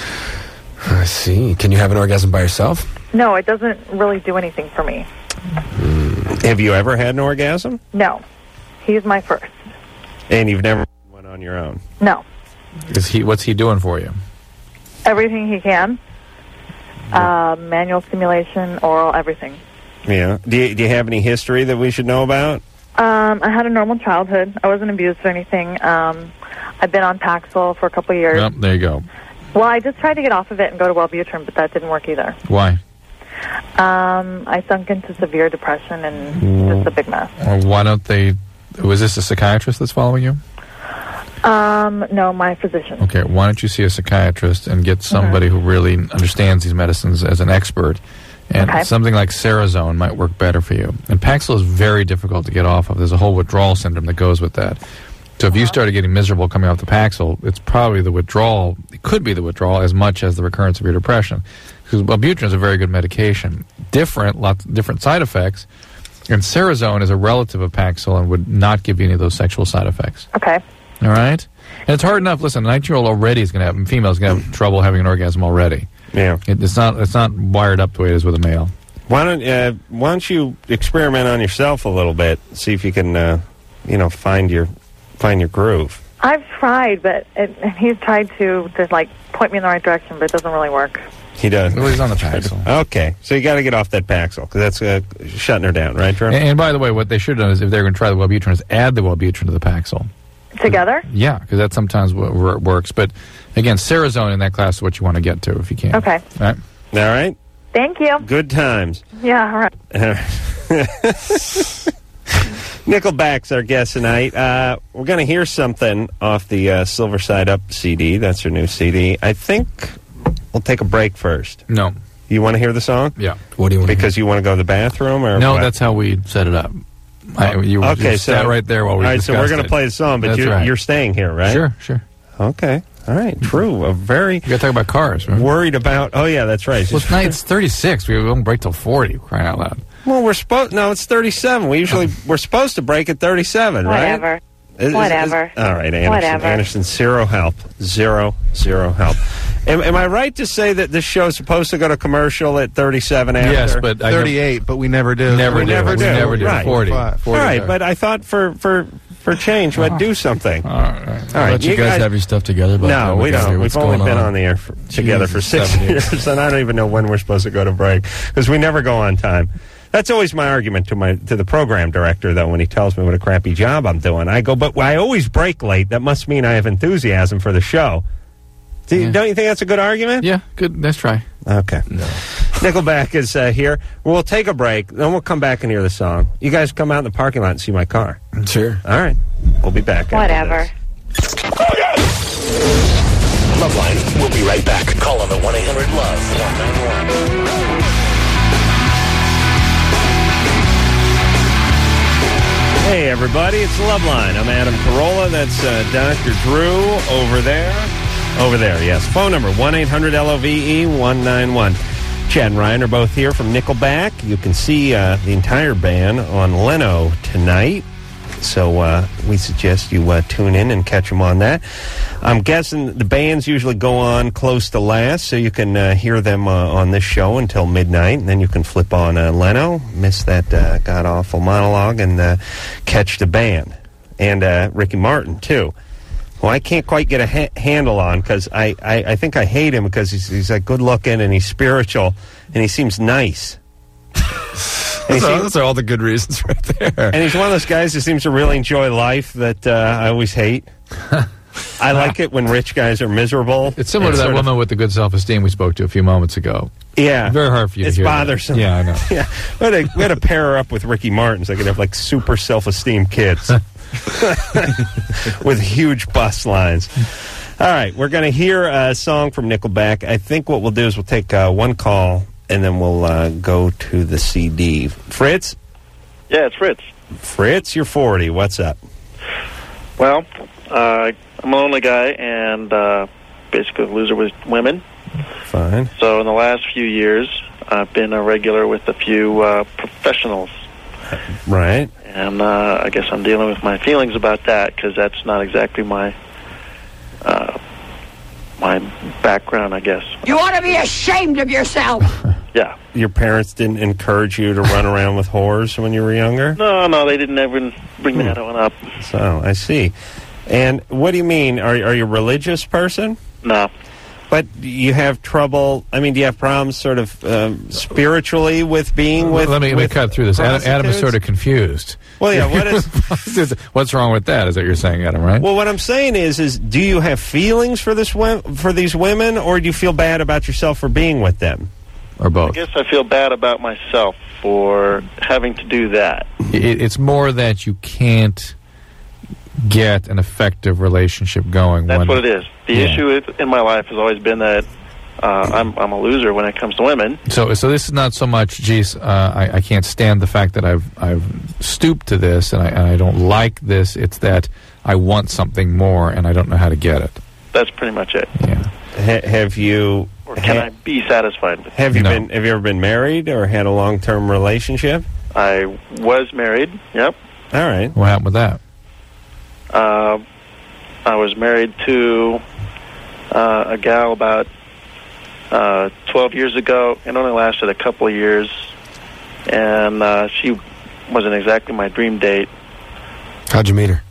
I see. Can you have an orgasm by yourself?
No, it doesn't really do anything for me.
Mm. Have you ever had an orgasm?
No. He's my first.
And you've never had one on your own?
No.
Is he? What's he doing for you?
Everything he can. Uh, manual stimulation, oral, everything.
Yeah. Do you, do you have any history that we should know about?
Um, I had a normal childhood. I wasn't abused or anything. Um, I've been on Paxil for a couple of years.
Yep, there you go.
Well, I just tried to get off of it and go to Wellbutrin, but that didn't work either.
Why?
Um, I sunk into severe depression and
Mm.
just a big mess.
Well, why don't they... Was this a psychiatrist that's following you?
Um, no, my physician.
Okay, why don't you see a psychiatrist and get somebody
Mm-hmm.
who really understands these medicines as an expert? And
Okay.
something like Cerazone might work better for you. And Paxil is very difficult to get off of. There's a whole withdrawal syndrome that goes with that. So if you started getting miserable coming off the Paxil, it's probably the withdrawal. It could be the withdrawal as much as the recurrence of your depression. Because Wellbutrin is a very good medication. Different, lots different side effects. And Cerazone is a relative of Paxil and would not give you any of those sexual side effects.
Okay.
All right? And it's hard enough. Listen, a nineteen-year-old already is going to have, female is going to have trouble having an orgasm already.
Yeah.
It, it's not It's not wired up the way it is with a male.
Why don't uh, Why don't you experiment on yourself a little bit? See if you can, uh, you know, find your find your groove.
I've tried, but it, he's tried to, to, like, point me in the right direction, but it doesn't really work.
He does.
Well, he's on the Paxil.
Okay, so you got to get off that Paxil because that's uh, shutting her down, right, Drew?
And, and by the way, what they should have done is if they're going to try the Wellbutrin is add the Wellbutrin to the Paxil.
Together?
Yeah, because that sometimes w- w- works. But again, Cerazone in that class is what you want to get to if you can.
Okay.
All right.
All right.
Thank you.
Good times.
Yeah, all right.
Nickelback's our guest tonight. Uh, we're going to hear something off the uh, Silver Side Up C D. That's her new C D. I think we'll take a break first.
No.
You want to hear the song?
Yeah.
What do you want?
Because you want to go to the bathroom, or
No,
what?
that's how we set it up. I, you,
okay,
you
so
sat right there while we
all right, so we're
discussed
going to
it.
play the song, but
That's
you're,
right.
you're staying here, right?
Sure, sure.
Okay. All right. True. A very
You got to talk about cars. Right?
worried about. Oh yeah, that's right.
Well, it's, night, it's thirty-six. We won't break till forty. Crying out loud.
Well, we're supposed. No, it's thirty-seven. We usually we're supposed to break at thirty-seven, right?
Whatever.
Is- is-
Whatever.
is- all right, Anderson.
Whatever.
Anderson, zero help. Zero, zero help. Am, am I right to say that this show is supposed to go to commercial at thirty-seven after?
Yes, but I
thirty-eight, but we never do.
Never
We
do.
never
we
do.
never do.
Right.
forty.
Five.
forty
All right,
there.
but I thought for for for change, we'd do something.
All right.
All
I'll
right,
let you guys have your stuff together. But
No, we don't. We've
What's
only
going
been
on?
on the air for, together for
Jesus,
six
seven
years,
years.
and I don't even know when we're supposed to go to break because we never go on time. That's always my argument to my to the program director, though, when he tells me what a crappy job I'm doing. I go, but I always break late. That must mean I have enthusiasm for the show. Do you,
Yeah.
Don't you think that's a good argument?
Yeah, good. Let's try.
Okay.
No.
Nickelback is uh, here. We'll take a break, then we'll come back and hear the song. You guys come out in the parking lot and see my car.
Sure.
All right. We'll be back. after
Whatever.
this.
Loveline. We'll be right back. Call on the one eight hundred love one nine one.
Hey, everybody, it's Loveline. I'm Adam Carolla. That's uh, Doctor Drew over there. Over there, yes. Phone number, one eight hundred L O V E one nine one. Chad and Ryan are both here from Nickelback. You can see uh, the entire band on Leno tonight. So uh, we suggest you uh, tune in and catch them on that. I'm guessing the bands usually go on close to last, so you can uh, hear them uh, on this show until midnight, and then you can flip on uh, Leno, miss that uh, god-awful monologue, and uh, catch the band. And uh, Ricky Martin, too. Well, I can't quite get a ha- handle on because I, I, I think I hate him because he's, he's like good-looking and he's spiritual, and he seems nice.
Those are, those are all the good reasons right there.
And he's one of those guys who seems to really enjoy life that uh, I always hate. I like it when rich guys are miserable.
It's similar
and
to that
sort of-
woman with the good self-esteem we spoke to a few moments ago.
Yeah.
Very hard for you
It's
to hear.
bothersome.
That. Yeah, I know.
Yeah. We had, to, we had to pair her up with Ricky Martin so I could have like super self-esteem kids with huge bus lines. All right, we're going to hear a song from Nickelback. I think what we'll do is we'll take uh, one call, and then we'll uh, go to the C D. Fritz?
Yeah, it's Fritz.
Fritz, you're forty. What's up?
Well, uh, I'm a lonely guy and uh, basically a loser with women.
Fine.
So in the last few years, I've been a regular with a few uh, professionals.
Right.
And uh, I guess I'm dealing with my feelings about that because that's not exactly my uh, my background, I guess.
You ought to be ashamed of yourself.
Yeah.
Your parents didn't encourage you to run around with whores when you were younger?
No, no, they didn't ever bring
Hmm.
that one up.
So, I see. And what do you mean? Are, are you a religious person?
No.
But you have trouble, I mean, do you have problems sort of um, spiritually with being with
Let me, let me
with
cut through this. Adam, Adam is
prostitutes?
sort of confused.
Well, yeah, what is...
What's wrong with that, is what you're saying, Adam, right?
Well, what I'm saying is, is do you have feelings for this wo- for these women, or do you feel bad about yourself for being with them?
Or both?
I guess I feel bad about myself for having to do that.
It, it's more that you can't get an effective relationship going.
That's
when,
what it is. The
Yeah.
issue is, in my life has always been that uh, I'm, I'm a loser when it comes to women.
So, so this is not so much, geez, uh, I, I can't stand the fact that I've I've stooped to this and I, and I don't like this. It's that I want something more and I don't know how to get it.
That's pretty much it.
Yeah.
Ha- have you...
Or can
ha-
I be satisfied with it?
Have you
No.
been? Have you ever been married or had a long-term relationship?
I was married, yep.
All right.
What happened with that?
Uh, I was married to uh, a gal about uh, twelve years ago. It only lasted a couple of years. And uh, she wasn't exactly my dream date.
How'd you meet her?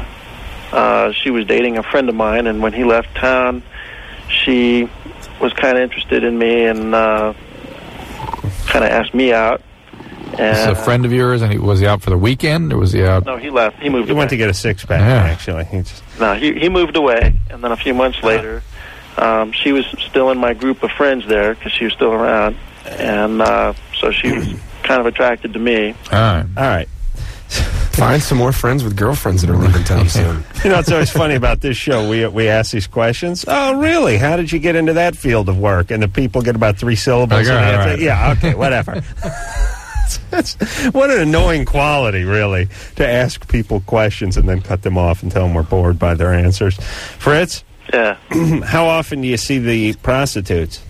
Uh, she was dating a friend of mine, and when he left town, she was kind of interested in me and uh, kind of asked me out.
This is
And,
a friend of yours, and he, was he out for the weekend, or was he out?
No, he left. He moved
He
away.
went to get a six-pack,
Yeah.
actually. He just,
No, he, he moved away, and then a few months later, um, she was still in my group of friends there because she was still around, and uh, so she was kind of attracted to me.
All right.
all right.
Find some more friends with girlfriends that are leaving town soon.
You know, it's always funny about this show. We we ask these questions. Oh, really? How did you get into that field of work? And the people get about three syllables.
Like,
and
all right,
they
all
say,
right.
yeah, okay, whatever. That's, what an annoying quality, really, to ask people questions and then cut them off and tell them we're bored by their answers. Fritz,
Yeah.
how often do you see the prostitutes?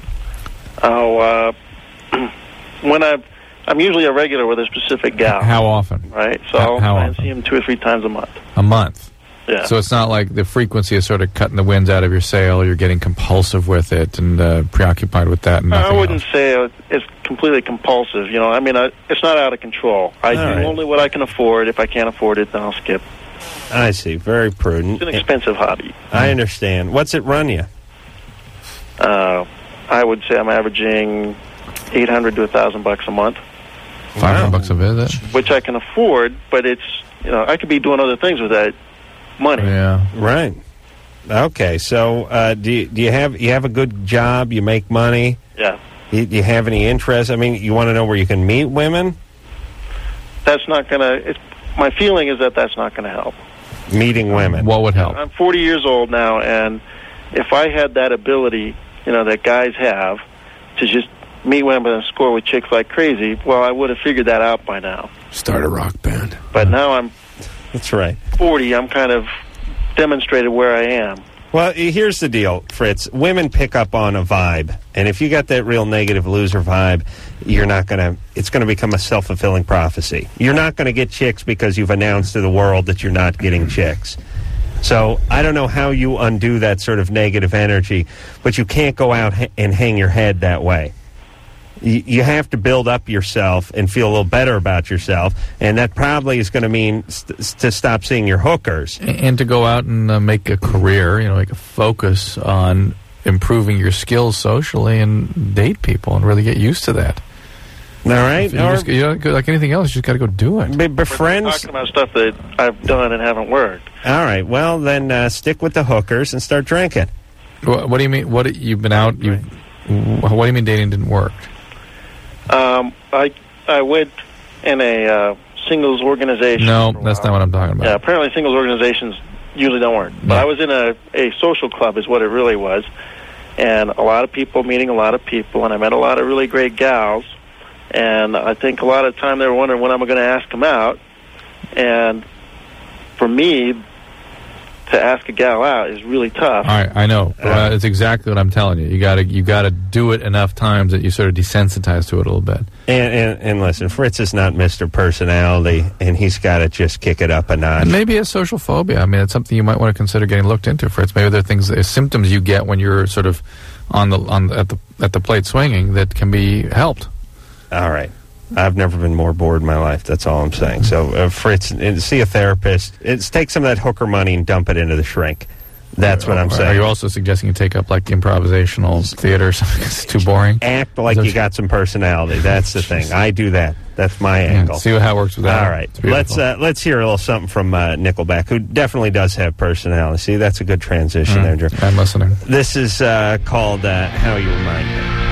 Oh, uh, when I've, I'm usually a regular with a specific gal,
How often?
right? So
How-
I'll
how
try and
often?
see him two or three times a month.
A month.
Yeah.
So it's not like the frequency is sort of cutting the winds out of your sail. You're getting compulsive with it and uh, preoccupied with that. And
I
nothing
wouldn't
else.
say it's completely compulsive. You know, I mean, I, it's not out of control. I
All
do
right.
only what I can afford. If I can't afford it, then I'll skip.
I see. Very prudent.
It's an expensive hobby.
I understand. What's it run you?
Uh, I would say I'm averaging eight hundred to a thousand bucks a month,
Five hundred bucks a visit.
which I can afford. But it's, you know, I could be doing other things with that money.
Yeah.
Right. Okay. So, uh, do you, do you have you have a good job? You make money.
Yeah.
You, do you have any interest? I mean, you want to know where you can meet women?
That's not gonna. It's, my feeling is that that's not gonna help.
Meeting women.
What would help?
I'm forty years old now, and if I had that ability, you know, that guys have, to just meet women and score with chicks like crazy, well, I would have figured that out by now.
Start a rock band.
But now I'm
That's right.
forty. I'm kind of demonstrated where I am.
Well, here's the deal, Fritz. Women pick up on a vibe, and if you got that real negative loser vibe, you're not going to, it's going to become a self-fulfilling prophecy. You're not going to get chicks because you've announced to the world that you're not getting chicks. So I don't know how you undo that sort of negative energy, but you can't go out ha- and hang your head that way. You, you have to build up yourself and feel a little better about yourself, and that probably is going to mean st- to stop seeing your hookers.
And, and to go out and uh, make a career, you know, make a focus on improving your skills socially and date people and really get used to that.
All right?
You
Or
just, you know, like anything else, you just got to go do it.
be-
We're
befriend.
talking about stuff that I've done and haven't worked.
All right. Well, then uh, stick with the hookers and start drinking.
What, what do you mean? What you've been out? You. What do you mean dating didn't work?
Um, I I went in a uh, singles organization.
No,
for a
that's
while.
not what I'm talking about.
Yeah, apparently singles organizations usually don't work. But I was in a, a social club is what it really was. And a lot of people meeting a lot of people, and I met a lot of really great gals. And I think a lot of the time they were wondering when I'm going to ask them out. And for me, to ask a gal out is really tough.
All right, I know. Uh, that's exactly what I'm telling you. You got to you got to do it enough times that you sort of desensitize to it a little bit.
And, and, and listen, Fritz is not Mister Personality, and he's got to just kick it up a notch.
And maybe it's social phobia. I mean, it's something you might want to consider getting looked into, Fritz. Maybe there are things, there's symptoms you get when you're sort of on the on the, at the at the plate swinging that can be helped.
All right. I've never been more bored in my life. That's all I'm saying. So, uh, Fritz, uh, see a therapist. It's, take some of that hooker money and dump it into the shrink. That's what I'm saying.
Are you also suggesting you take up like improvisational theater? It's too boring.
Act like you got some personality. That's the thing. I do that. That's my angle.
Yeah, see how it works with that.
All right. Let's uh, let's hear a little something from uh, Nickelback, who definitely does have personality. See, that's a good transition
Mm,
there, Drew.
I'm listening.
This is uh, called uh, How You Remind Me.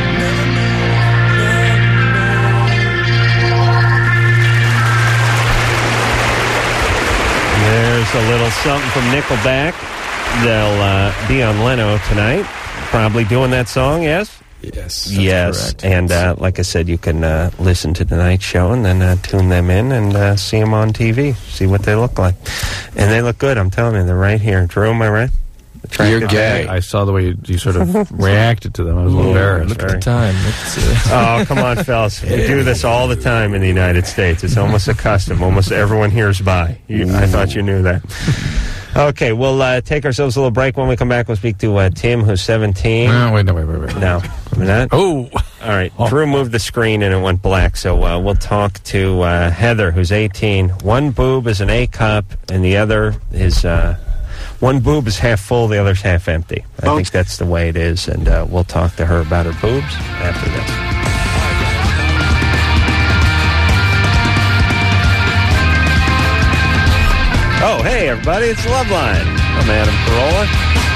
There's a little something from Nickelback. They'll uh, be on Leno tonight, probably doing that song, yes?
Yes. That's
yes.
correct.
And uh, like I said, you can uh, listen to tonight's show and then uh, tune them in and uh, see them on T V, see what they look like. And they look good, I'm telling you. They're right here. Drew, am I right?
You're gay. I saw the way you, you sort of reacted to them. I was a little embarrassed.
Look at the time. It's, uh...
Oh, come on, fellas. We do this all the time in the United States. It's almost a custom. Almost everyone here's by. You, I thought you knew that. Okay, we'll uh, take ourselves a little break. When we come back, we'll speak to uh, Tim, who's seventeen.
No, wait, no, wait, wait, wait.
No. Not?
Oh!
All right.
Oh.
Drew moved the screen and it went black, so uh, we'll talk to uh, Heather, who's eighteen. One boob is an A cup, and the other is... Uh, one boob is half full, the other's half empty. I think that's the way it is, and uh, we'll talk to her about her boobs after this. Oh, hey, everybody, it's Loveline. I'm Adam Carolla.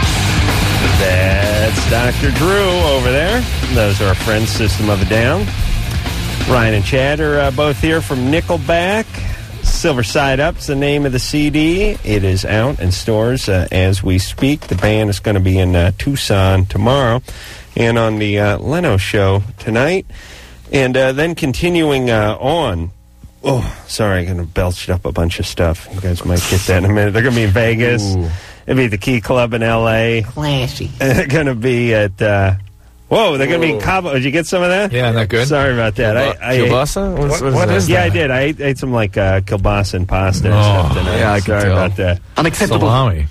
That's Doctor Drew over there. Those are our friends, System of a Down. Ryan and Chad are uh, both here from Nickelback. Silver Side Up's the name of the C D. It is out in stores uh, as we speak. The band is going to be in uh, Tucson tomorrow and on the uh, Leno show tonight. And uh, then continuing uh, on. Oh, sorry, I'm going to belch up a bunch of stuff. You guys might get that in a minute. They're going to be in Vegas.
Ooh.
It'll be at the Key Club in L A.
Classy.
They're going to be at... Uh, Whoa, they're going to be in Cabo. Did you get some of that?
Yeah, isn't that good?
Sorry about that. I, I
Kielbasa? What,
What,
what is
what
that?
is yeah, I did. I ate, ate some like uh, kielbasa and pasta and
Oh,
stuff tonight.
yeah, I can
Sorry
tell.
about that.
Unacceptable.
Salami.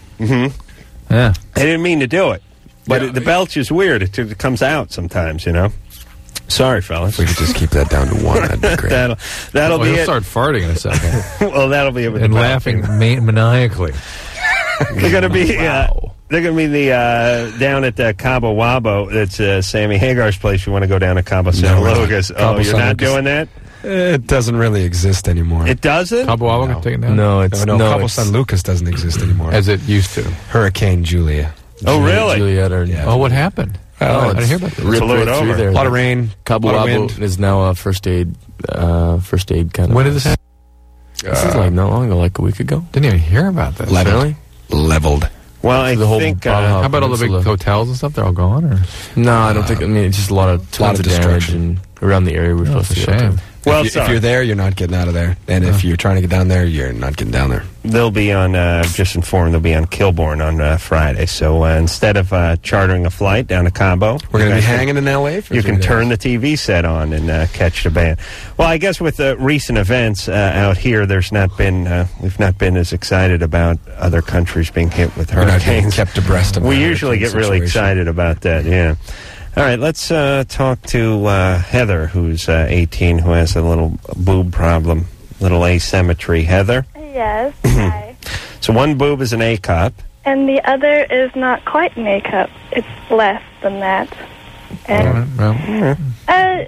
Mm-hmm.
Yeah.
I didn't mean to do it, but
Yeah.
it, the belch is weird. It, it comes out sometimes, you know. Sorry, fellas.
If we could just keep that down to one, that'd be great.
that'll that'll
Well,
be
he'll
it.
start farting in a second.
Well, that'll be it. With
And
the
laughing
belching.
ma- maniacally.
They're going to be.
Wow.
Uh, they're going to be the uh, down at uh, Cabo Wabo. That's uh, Sammy Hagar's place. You want to go down to Cabo San
No,
Lucas? Oh,
Cabo
you're
San
not
Lucas.
doing that?
It doesn't really exist anymore.
It doesn't.
Cabo Wabo
No.
got taken down?
No, it's
no, no,
no,
Cabo
it's
San Lucas doesn't exist anymore.
As it used to.
Hurricane Julia.
Oh,
Juliet-
really?
Juliet or
Yeah.
Oh, what happened?
Well,
I didn't
it's-
hear about that.
ripped
blew it
right through
over.
there.
A lot of rain,
Cabo
lot of
Wabo
wind.
is now a first aid, uh, first aid kind of.
When did this happen?
This is like not long ago, like a week ago.
Didn't even hear about this.
Leveled.
Really?
Leveled.
Well, I
The whole
think.
Baja
Uh,
How about all the big
Peninsula.
hotels and stuff? They're all gone? Or?
No, I don't think. I mean, it's just a lot of
Lot
tons
of
of, damage
destruction.
and around the area we're
Oh,
supposed
it's
to
a
go
shame.
to.
well,
if, you, if
sorry.
you're there, you're not getting out of there. And if you're trying to get down there, you're not getting down there.
They'll be on, uh, just informed, they'll be on Kilbourne on uh, Friday. So uh, instead of uh, chartering a flight down to Cabo,
We're going to
you
be
guys can-
hanging in L A for
You
three
can
days.
turn the T V set on and uh, catch the band. Well, I guess with the recent events uh, out here, there's not been, uh, we've not been as excited about other countries being hit with
We're not being
hurricanes.
kept abreast of
We
the
usually get
hurricane
really
situation.
excited about that, yeah. All right, let's uh, talk to uh, Heather, who's uh, eighteen, who has a little boob problem, little asymmetry. Heather?
Yes. Hi.
So one boob is an A cup.
And the other is not quite an A cup. It's less than that. And
Well,
uh,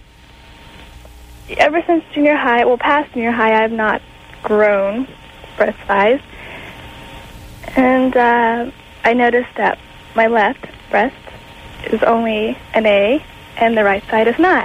ever since junior high, well, past junior high, I have not grown breast size. And uh, I noticed that my left breast is only an A, and the right side is not.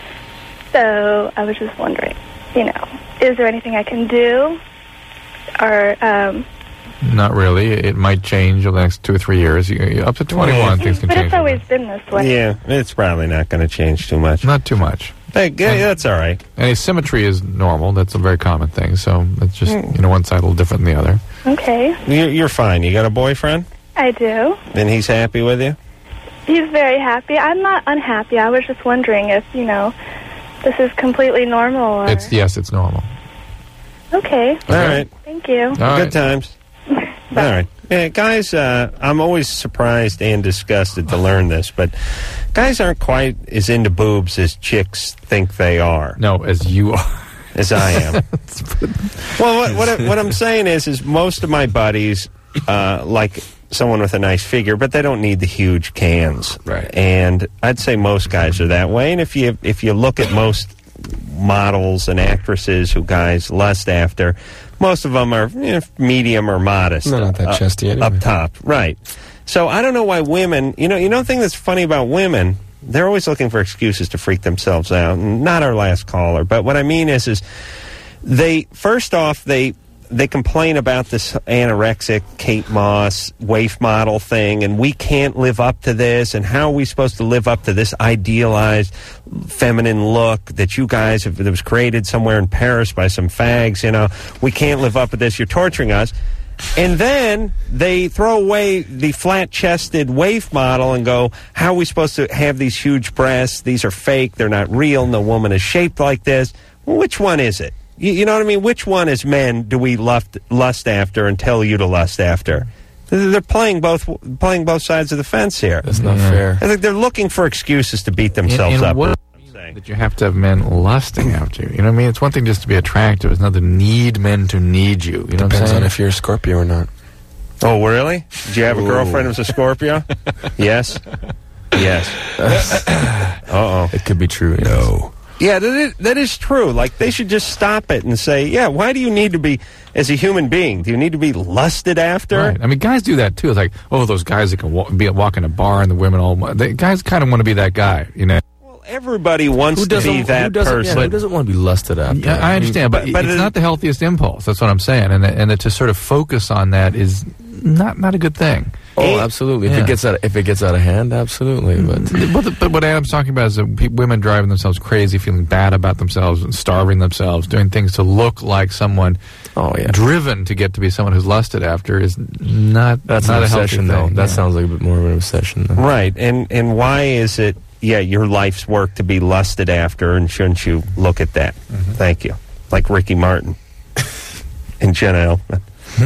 So I was just wondering, you know, is there anything I can do? Or um,
Not really. It might change over the next two or three years. You, you- up to twenty-one, things can
But
change.
it's always been this way.
Yeah, it's probably not going to change too much.
Not too much.
Hey, yeah, that's all right.
And asymmetry is normal. That's a very common thing. So it's just, you know, one side a little different than the other.
Okay,
You're, you're fine. You got a boyfriend?
I do.
And he's happy with you?
He's very happy. I'm not unhappy. I was just wondering if, you know, this is completely normal. Or...
It's yes, it's normal.
Okay.
All right.
Thank you.
Good times. All right. Yeah, guys, uh, I'm always surprised and disgusted to learn this, but guys aren't quite as into boobs as chicks think they are.
No, as you are.
As I am. Well, what, what, I, what I'm saying is, is most of my buddies uh, like someone with a nice figure, but they don't need the huge cans.
Right.
And I'd say most guys are that way. And if you if you look at most models and actresses who guys lust after, most of them are you know, medium or modest.
They're not that
uh,
chesty anyway.
Up top, right. So I don't know why women, you know, you know the thing that's funny about women, they're always looking for excuses to freak themselves out. Not our last caller, but what I mean is, is they, first off, they they complain about this anorexic Kate Moss waif model thing, and we can't live up to this, and how are we supposed to live up to this idealized feminine look that you guys have, that was created somewhere in Paris by some fags, you know, we can't live up to this, you're torturing us. And then they throw away the flat-chested waif model and go, how are we supposed to have these huge breasts? These are fake, they're not real, no woman is shaped like this. Well, which one is it? You, you know what I mean? Which one as men do we lust, lust after and tell you to lust after? They're playing both playing both sides of the fence here.
That's not
Yeah.
fair.
I think they're looking for excuses to beat themselves
And- and
up.
what- That you have to have men lusting after you. You know what I mean? It's one thing just to be attractive. It's another need men to need you. You know what I'm
Depends
saying?
on if you're a Scorpio or not.
Oh, really? Did you have a
Ooh.
girlfriend who was a Scorpio? Yes? Yes. Uh-oh.
It could be true. yes.
No.
Yeah, that is, that is true. Like, they should just stop it and say, yeah, why do you need to be, as a human being, do you need to be lusted after?
Right. I mean, guys do that too. It's like, oh, those guys that can walk, be walk in a bar and the women all. The guys kind of want to be that guy, you know.
Everybody wants
Who
to
doesn't,
be that
who doesn't,
person.
Yeah, who doesn't want to be lusted after?
Yeah, I understand, but,
but- but
it's
it-
not the healthiest impulse. That's what I'm saying, and and that to sort of focus on that is not not a good thing.
Oh, absolutely. If
Yeah.
it gets out, if it gets out of hand, absolutely. But
But, the, but what Adam's talking about is that pe- women driving themselves crazy, feeling bad about themselves, and starving themselves, doing things to look like someone
oh yeah,
driven to get to be someone who's lusted after is not
that's
not
an
a healthy
obsession, though.
thing.
That
Yeah.
sounds like a bit more of an obsession. Though.
Right, and and why is it, yeah, your life's work to be lusted after, and shouldn't you look at that?
Mm-hmm.
Thank you. Like Ricky Martin and Jenna Elfman.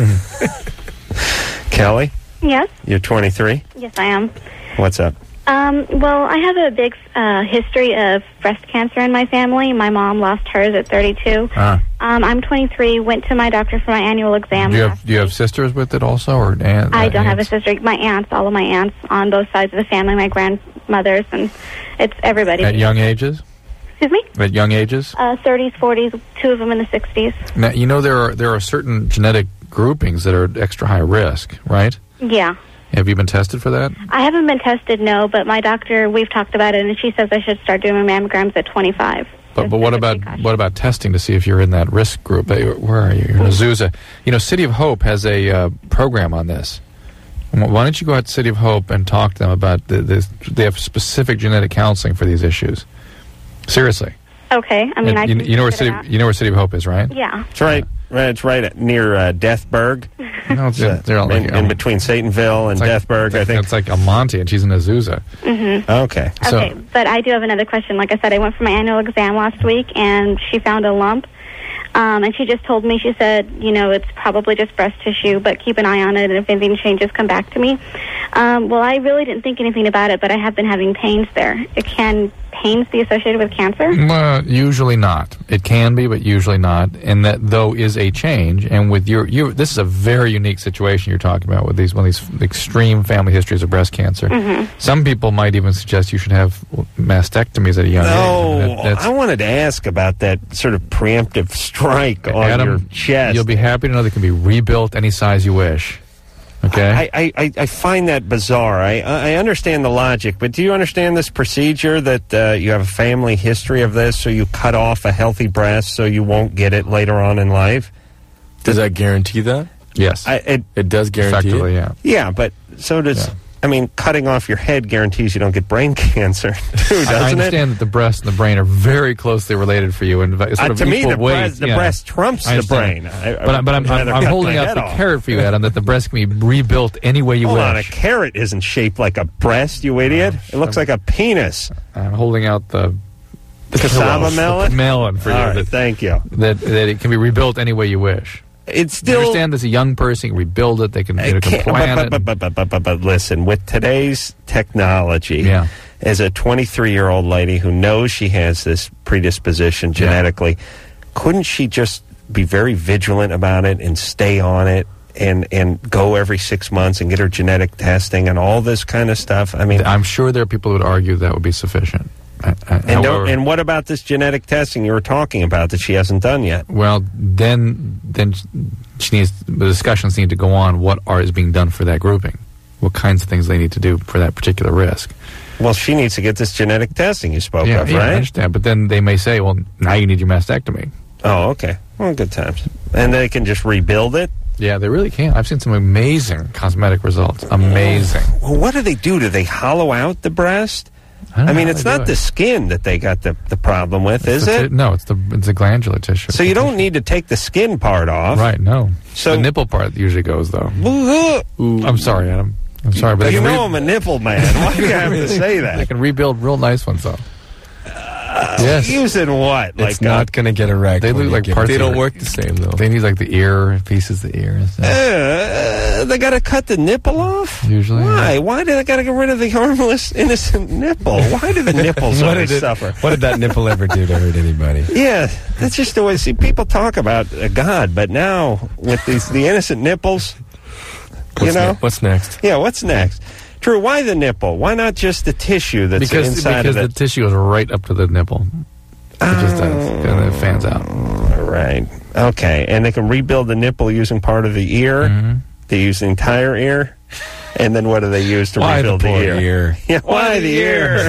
Kelly,
Yes,
you're twenty-three.
yes, I am.
What's up?
Um, well, I have a big uh, history of breast cancer in my family. My mom lost hers at thirty-two.
Ah.
Um, I'm twenty-three. Went to my doctor for my annual exam.
Do you have do you have sisters with it also, or aunt?
I
uh,
don't have a
aunts?
sister. My aunts, all of my aunts on both sides of the family, my grandmothers, and it's everybody.
At young ages.
Excuse me?
At young ages.
Uh, thirties, forties, two of them in the sixties.
Now you know there are there are certain genetic groupings that are extra high risk, right?
Yeah.
Have you been tested for that?
I haven't been tested, no, but my doctor, we've talked about it, and she says I should start doing my mammograms at twenty-five.
But but what about what about testing to see if you're in that risk group? Hey, where are you? You're in Azusa. You know, City of Hope has a uh, program on this. Why don't you go out to City of Hope and talk to them about the, this? They have specific genetic counseling for these issues. Seriously.
Okay. I mean,
And
I
you,
can
you know where
figure
City
it out.
you know where City of Hope is, right?
Yeah.
It's right. Right, it's right at, near uh, Deathburg.
No, it's,
Uh,
they're all like,
in,
um,
in between Satanville and
it's like-
Deathburg, I think.
It's like Almonte, and she's in Azusa.
Mm-hmm.
Okay.
So,
Okay, but I do have another question. Like I said, I went for my annual exam last week, and she found a lump. Um, and she just told me, she said, you know, it's probably just breast tissue, but keep an eye on it, and if anything changes, come back to me. Um, well, I really didn't think anything about it, but I have been having pains there. It can pains be associated with cancer?
Well, usually not. It can be, but usually not. And that, though, is a change. And with your, you, this is a very unique situation you're talking about with these one of these extreme family histories of breast cancer.
Mhm.
Some people might even suggest you should have mastectomies at a young
No,
age. That- that's-
I wanted to ask about that sort of preemptive strike on
Adam,
your chest.
You'll be happy to know they can be rebuilt any size you wish. Okay.
I, I, I, I find that bizarre. I, I understand the logic, but do you understand this procedure that uh, you have a family history of this, so you cut off a healthy breast so you won't get it later on in life?
Does that guarantee that?
Yes.
I, it,
it does guarantee it.
Effectively, yeah.
Yeah, but so does...
Yeah.
I mean, cutting off your head guarantees you don't get brain cancer, too, doesn't
I, I understand
it?
that the breast and the brain are very closely related for you, and sort
Uh,
of
to me,
equal
the,
weight.
breast, the
yeah.
breast trumps
I
the
understand.
brain. I,
But, I, but I'm, I'm, I'm holding out the
off.
carrot for you, Adam, that the breast can be rebuilt any way you
Hold
wish.
on, a carrot isn't shaped like a breast, you idiot. It looks like a penis.
I'm holding out the... the
Cassava
the
melon?
melon for
All
you.
right,
that,
thank you.
That, that it can be rebuilt any way you wish.
It's
You
still...
understand this a young person, you can rebuild it, they can, you know, can
Can't-
plan
but,
it.
but, but, but, but, but, but listen, with today's technology,
Yeah.
as a twenty-three-year-old lady who knows she has this predisposition genetically, couldn't she just be very vigilant about it and stay on it and, and go every six months and get her genetic testing and all this kind of stuff? I mean,
I'm sure there are people who would argue that would be sufficient. I, I,
and,
however,
don't, and what about this genetic testing you were talking about that she hasn't done yet?
Well, then, then she needs the discussions need to go on. What are is being done for that grouping? What kinds of things they need to do for that particular risk?
Well, she needs to get this genetic testing you spoke
yeah,
of,
yeah, I
right?
understand. But then they may say, "Well, now you need your mastectomy."
Oh, okay. Well, good times. And they can just rebuild it?
Yeah, they really can. I've seen some amazing cosmetic results. Amazing.
Well, what do they do? Do they hollow out the breast?
I, don't
I
know
mean,
how
it's
they do
not
it.
the skin that they got the, the problem with,
It's
is
the
it?
ti- no, it's the it's the glandular tissue.
So you don't need to take the skin part off.
Right? No.
So
the nipple part usually goes though.
Ooh.
I'm sorry, Adam. I'm sorry, but they
You
can
know
re-
I'm a nipple man. Why do you have to say
They
that?
can rebuild real nice ones though. yes.
Using what?
It's
Like
not going to get erect.
They
when
look
you
like
get
parts
it.
They
of
don't
the-
work the same though.
They need like the ear pieces of the ear and stuff.
Uh, they got to cut the nipple off?
Usually.
Why? Why did I got to get rid of the harmless, innocent nipple? Why do the nipples
What
always
did, it,
suffer?
what did that nipple ever do to hurt anybody?
Yeah, that's just the way. See, people talk about uh, God, but now with these the innocent nipples, you
What's
know,
ne- what's next?
yeah. What's next? Drew, why the nipple? Why not just the tissue that's
Because
inside
because
of
the
it?
tissue is right up to the nipple. It just does. And it fans out.
Right. Okay, and they can rebuild the nipple using part of the ear.
Mhm.
They use the entire ear, and then what do they use to
Why the
rebuild the,
poor
ear?
ear?
Yeah, why, the ear?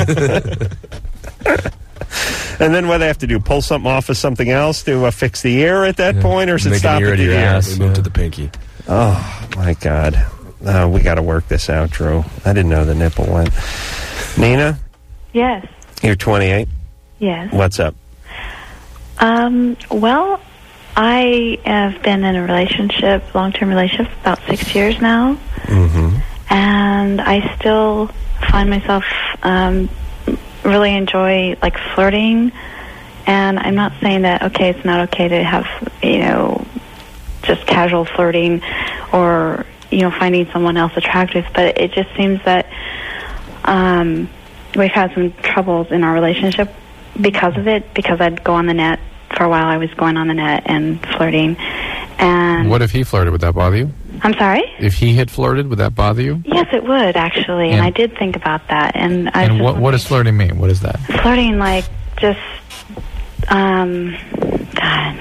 And then what do they have to do? Pull something off of something else to uh, fix the ear at that point, or is it
Make
stop
an ear
at
to
the
your
ear?
ass. We move to the pinky.
Oh my God! Uh, we got to work this out, Drew. I didn't know the nipple went. Nina,
Yes.
you're twenty-eight.
Yes.
What's up?
Um, well, I have been in a relationship, long-term relationship, about six years now,
Mm-hmm.
and I still find myself um, really enjoy like flirting. And I'm not saying that okay, it's not okay to have you know just casual flirting or you know finding someone else attractive, but it just seems that um, we've had some troubles in our relationship because of it. Because I'd go on the net for a while, I was going on the net and flirting. And
What if he flirted? Would that bother you?
I'm sorry.
If he had flirted, would that bother you?
Yes, it would actually, and,
And-
I did think about that. And I was
And
just
what what does flirting mean? What is that?
flirting like just um God.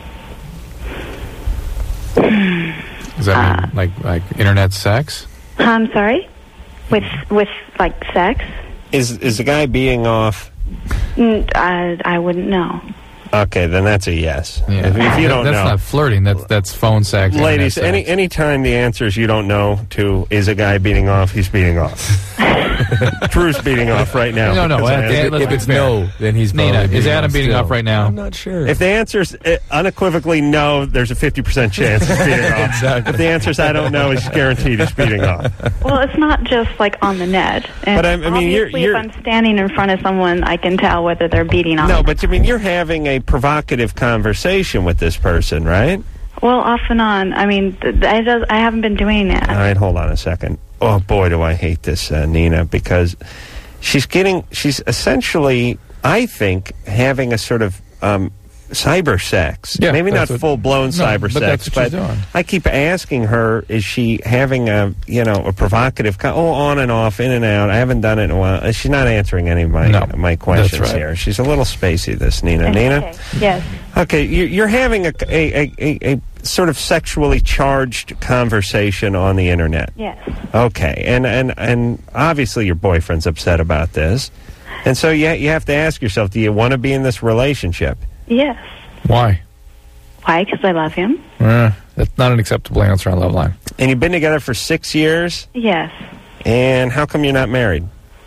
Does that mean like like internet sex?
I'm sorry. With with like sex?
Is is the guy being off?
Mm, I I wouldn't know.
Okay, then that's a yes.
Yeah.
If, if you don't
that's
know,
not flirting. That's that's phone sex. internet
ladies,
sex.
any any time the answer is you don't know to is a guy beating off, he's beating off. Drew's beating off right now.
No, no.
because I
uh,
answered-
let's
If
be
it's
fair.
no, then he's
Nina,
probably
is
beating
Adam
off
beating
still.
off right now?
I'm not sure.
If the answer's uh, unequivocally no, there's a fifty percent chance he's beating off.
Exactly.
If the answer's I don't know, he's guaranteed he's beating off.
Well, it's not just like on the net. And
But, I- I mean, you're-
obviously
you're-
if I'm standing in front of someone, I can tell whether they're beating off.
No, but I mean, you're having a provocative conversation with this person, right?
Well, off and on. I mean, th- th- I, does, I haven't been doing that.
All right, hold on a second. Oh, boy, do I hate this, uh, Nina, because she's getting, she's essentially, I think, having a sort of um, cyber sex.
Yeah,
Maybe not
that's what-
full-blown
no,
cyber
but that's
sex,
what she's
but
doing.
I keep asking her, is she having a, you know, a provocative, co- oh, on and off, in and out. I haven't done it in a while. She's not answering any of my,
No,
my questions
that's right.
here. She's a little spacey, this Nina. Nina?
Okay. Yes.
Okay, you- you're having a, a, a, a, a sort of sexually charged conversation on the internet.
Yes.
Okay, and, and, and obviously your boyfriend's upset about this. And so you, you have to ask yourself, do you want to be in this relationship?
Yes.
Why?
Why? Because I love him.
Uh, That's not an acceptable answer on Loveline.
And you've been together for six years?
Yes.
And how come you're not married?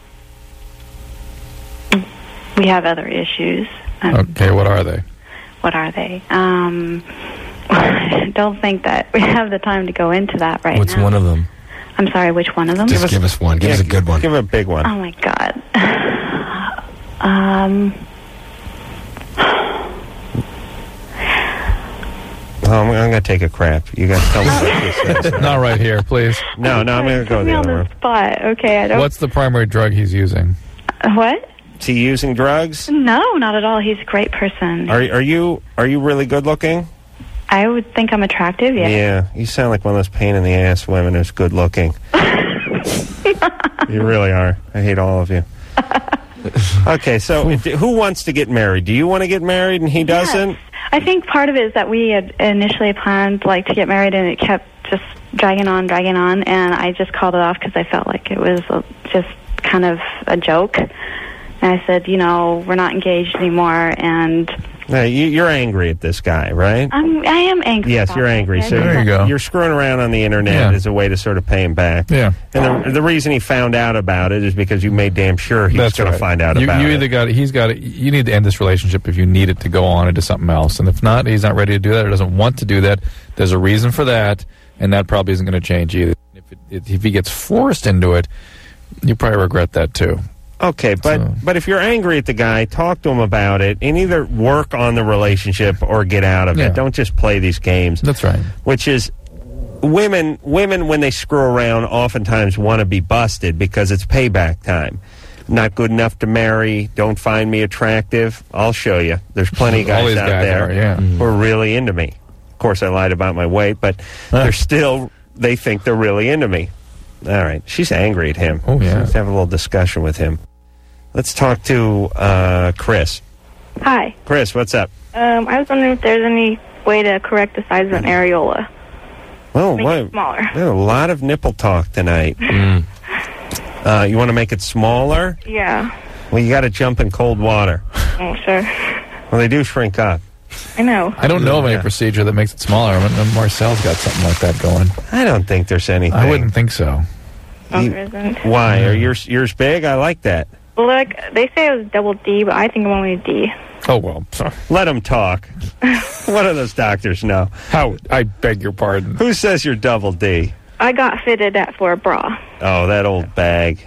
We have other issues.
Okay, what are they?
What are they? Um, I don't think that we have the time to go into that right
What's
now.
one of them?
I'm sorry, which one of them?
Just give us one. Give us a good one.
Give a big one.
Oh, my God. um...
Oh, I'm, I'm going to take a crap. You guys tell me what this is.
Not right here, please.
No, no, I'm going to go
Put
to
me
the
on
other
the
room.
spot. Okay, I don't...
What's the primary drug he's using?
Uh, what?
Is he using drugs?
No, not at all. He's a great person.
Are are you are you really good looking?
I would think I'm attractive, yeah.
Yeah, you sound like one of those pain in the ass women who's good looking. You really are. I hate all of you. Okay, so if, who wants to get married? Do you want to get married and he doesn't?
Yes. I think part of it is that we had initially planned like to get married, and it kept just dragging on, dragging on, and I just called it off because I felt like it was uh, just kind of a joke. And I said, you know, we're not engaged anymore, and
No, you, you're angry at this guy, right?
I'm, I am angry.
Yes,
about
you're
it.
angry.
I
So
know
you're,
that.
you're screwing around on the internet
Yeah.
as a way to sort of pay him back.
Yeah.
And the, the reason he found out about it is because you made damn sure he was
That's
going
right.
to find out
you,
about
you
it.
either got he's got to, you need to end this relationship if you need it to go on into something else, and if not, he's not ready to do that or doesn't want to do that. There's a reason for that, and that probably isn't going to change either. If it, it, if he gets forced into it, you probably regret that too.
Okay, but
So-
but if you're angry at the guy, talk to him about it, and either work on the relationship or get out of
Yeah.
it. Don't just play these games.
That's right.
Which is women women when they screw around oftentimes want to be busted because it's payback time. Not good enough to marry, don't find me attractive. I'll show you. There's plenty of
All
guys
these
out
guys
there
are, yeah.
who are really into me. Of course I lied about my weight, but they're still they think they're really into me. All right. She's angry at him.
Oh, yeah.
Let's have a little discussion with him. Let's talk to uh, Chris.
Hi.
Chris, what's up?
Um, I was wondering if there's any way to correct the size of an areola.
Oh,
Make
what?
it smaller.
We had a lot of nipple talk tonight. Uh, you want to make it smaller?
Yeah.
Well, you got to jump in cold water.
Oh, sure.
Well, they do shrink up.
I know.
I don't know of any
Yeah.
procedure that makes it smaller. I mean, Marcel's got something like that going.
I don't think there's anything.
I wouldn't think so.
No,
You-
there isn't.
Why? Are yours yours big? I like that.
Well, like, they say it was double D, but I think I'm only a D.
Oh, well.
Let them talk. What do those doctors know?
How? I beg your pardon.
Who says you're double D?
I got fitted at for a bra.
Oh, that old bag.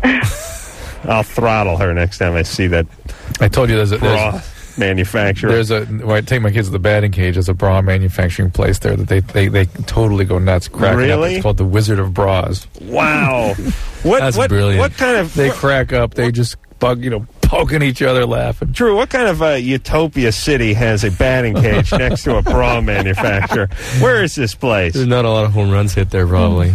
I'll throttle her next time I see that
I told you there's a,
bra
there's,
manufacturer.
there's a when I take my kids to the batting cage, there's a bra manufacturing place there that they, they, they totally go nuts cracking up.
Really?
It's called the Wizard of Bras.
Wow. What,
That's
what,
brilliant.
What kind of...
They crack up. They just bug, you know, poking each other, laughing.
Drew, what kind of uh, utopia city has a batting cage next to a bra manufacturer? Where is this place?
There's not a lot of home runs hit there, probably.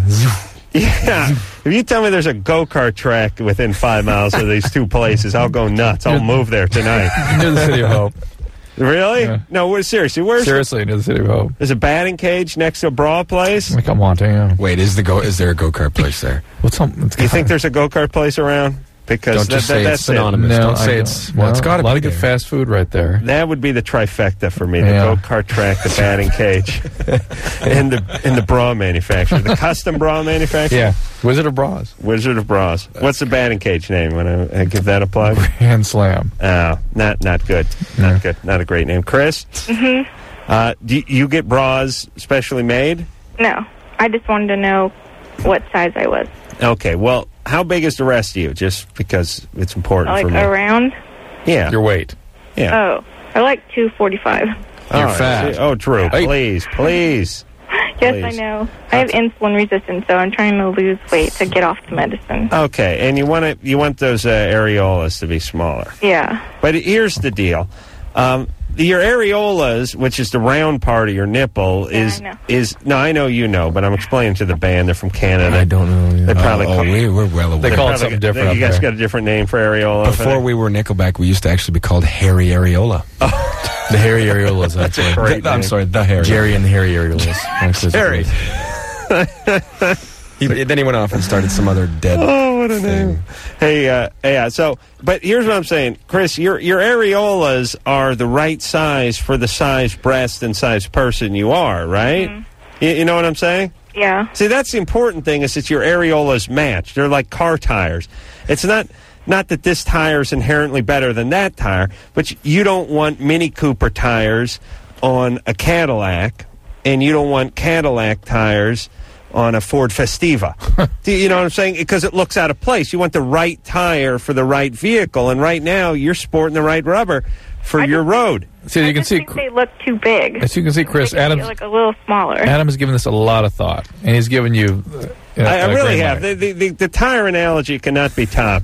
Yeah. If you tell me there's a go-kart track within five miles of these two places, I'll go nuts. I'll move there tonight.
Near the City of Hope.
Really?
Yeah.
No, what, seriously, where's
Seriously, near the City of Hope.
there's a batting cage next to a bra place?
Like, come on, yeah.
Wait, is the go? Is there a go kart place there?
What's something?
Do you think there's a go-kart place around? Because
Don't just
that,
say
that,
it's
that's
synonymous.
it.
No,
Don't say
I don't.
it's- well, it's
No,
gotta
a lot
be
of good
there.
fast food right there.
That would be the trifecta for me: the
Yeah.
go-kart track, the batting cage, and the and the bra manufacturer, the custom bra manufacturer.
Yeah, Wizard of Bras.
Wizard of Bras. What's the batting cage name? Want to uh, give that a plug?
Hand Slam.
Oh, not not good. Not good. Not a great name. Chris,
hmm
uh, do you, you get bras specially made?
No. I just wanted to know what size I was.
Okay. Well, how big is the rest of you? Just because it's important
Like
for me.
around?
Yeah.
Your weight.
Yeah.
Oh. I like two forty-five.
Oh,
You're fat.
Oh, Drew,
Hey.
please, please.
Yes,
Please.
I know. I have insulin resistance, so I'm trying to lose weight to get off the medicine.
Okay, and you want to you want those uh, areolas to be smaller.
Yeah.
But here's the deal. Um, your areolas, which is the round part of your nipple,
Yeah,
is
I know.
is no, I know you know, but I'm explaining to the band. They're from Canada.
I don't know.
They
Yeah.
probably
oh,
call,
we, we're well aware.
They call it
probably
something
got-
different
You
up
guys
there.
got a different name for areola.
Before we were Nickelback, we used to actually be called Harry Areola.
The hairy areolas, actually.
great
The- I'm
name.
sorry, the Harry.
Jerry and the hairy areolas. Actually,
Harry. He, then he went off and started some other dead.
Oh, what a
thing.
name! Hey, uh, yeah. So, but here's what I'm saying, Chris. Your your areolas are the right size for the size breast and size person you are, right?
Mhm.
You, you know what I'm saying?
Yeah.
See, that's the important thing is that your areolas match. They're like car tires. It's not not that this tire is inherently better than that tire, but you don't want Mini Cooper tires on a Cadillac, and you don't want Cadillac tires on a Ford Festiva. Do you know what I'm saying? Because it looks out of place. You want the right tire for the right vehicle, and right now you're sporting the right rubber for your road.
So you can see,
They look too big.
as you can see, Chris,
They
Adam's
look a little smaller.
Adam has given this a lot of thought, and he's given you. Uh,
I, I
a
really
green
have.
light.
The, the, the, the tire analogy cannot be topped.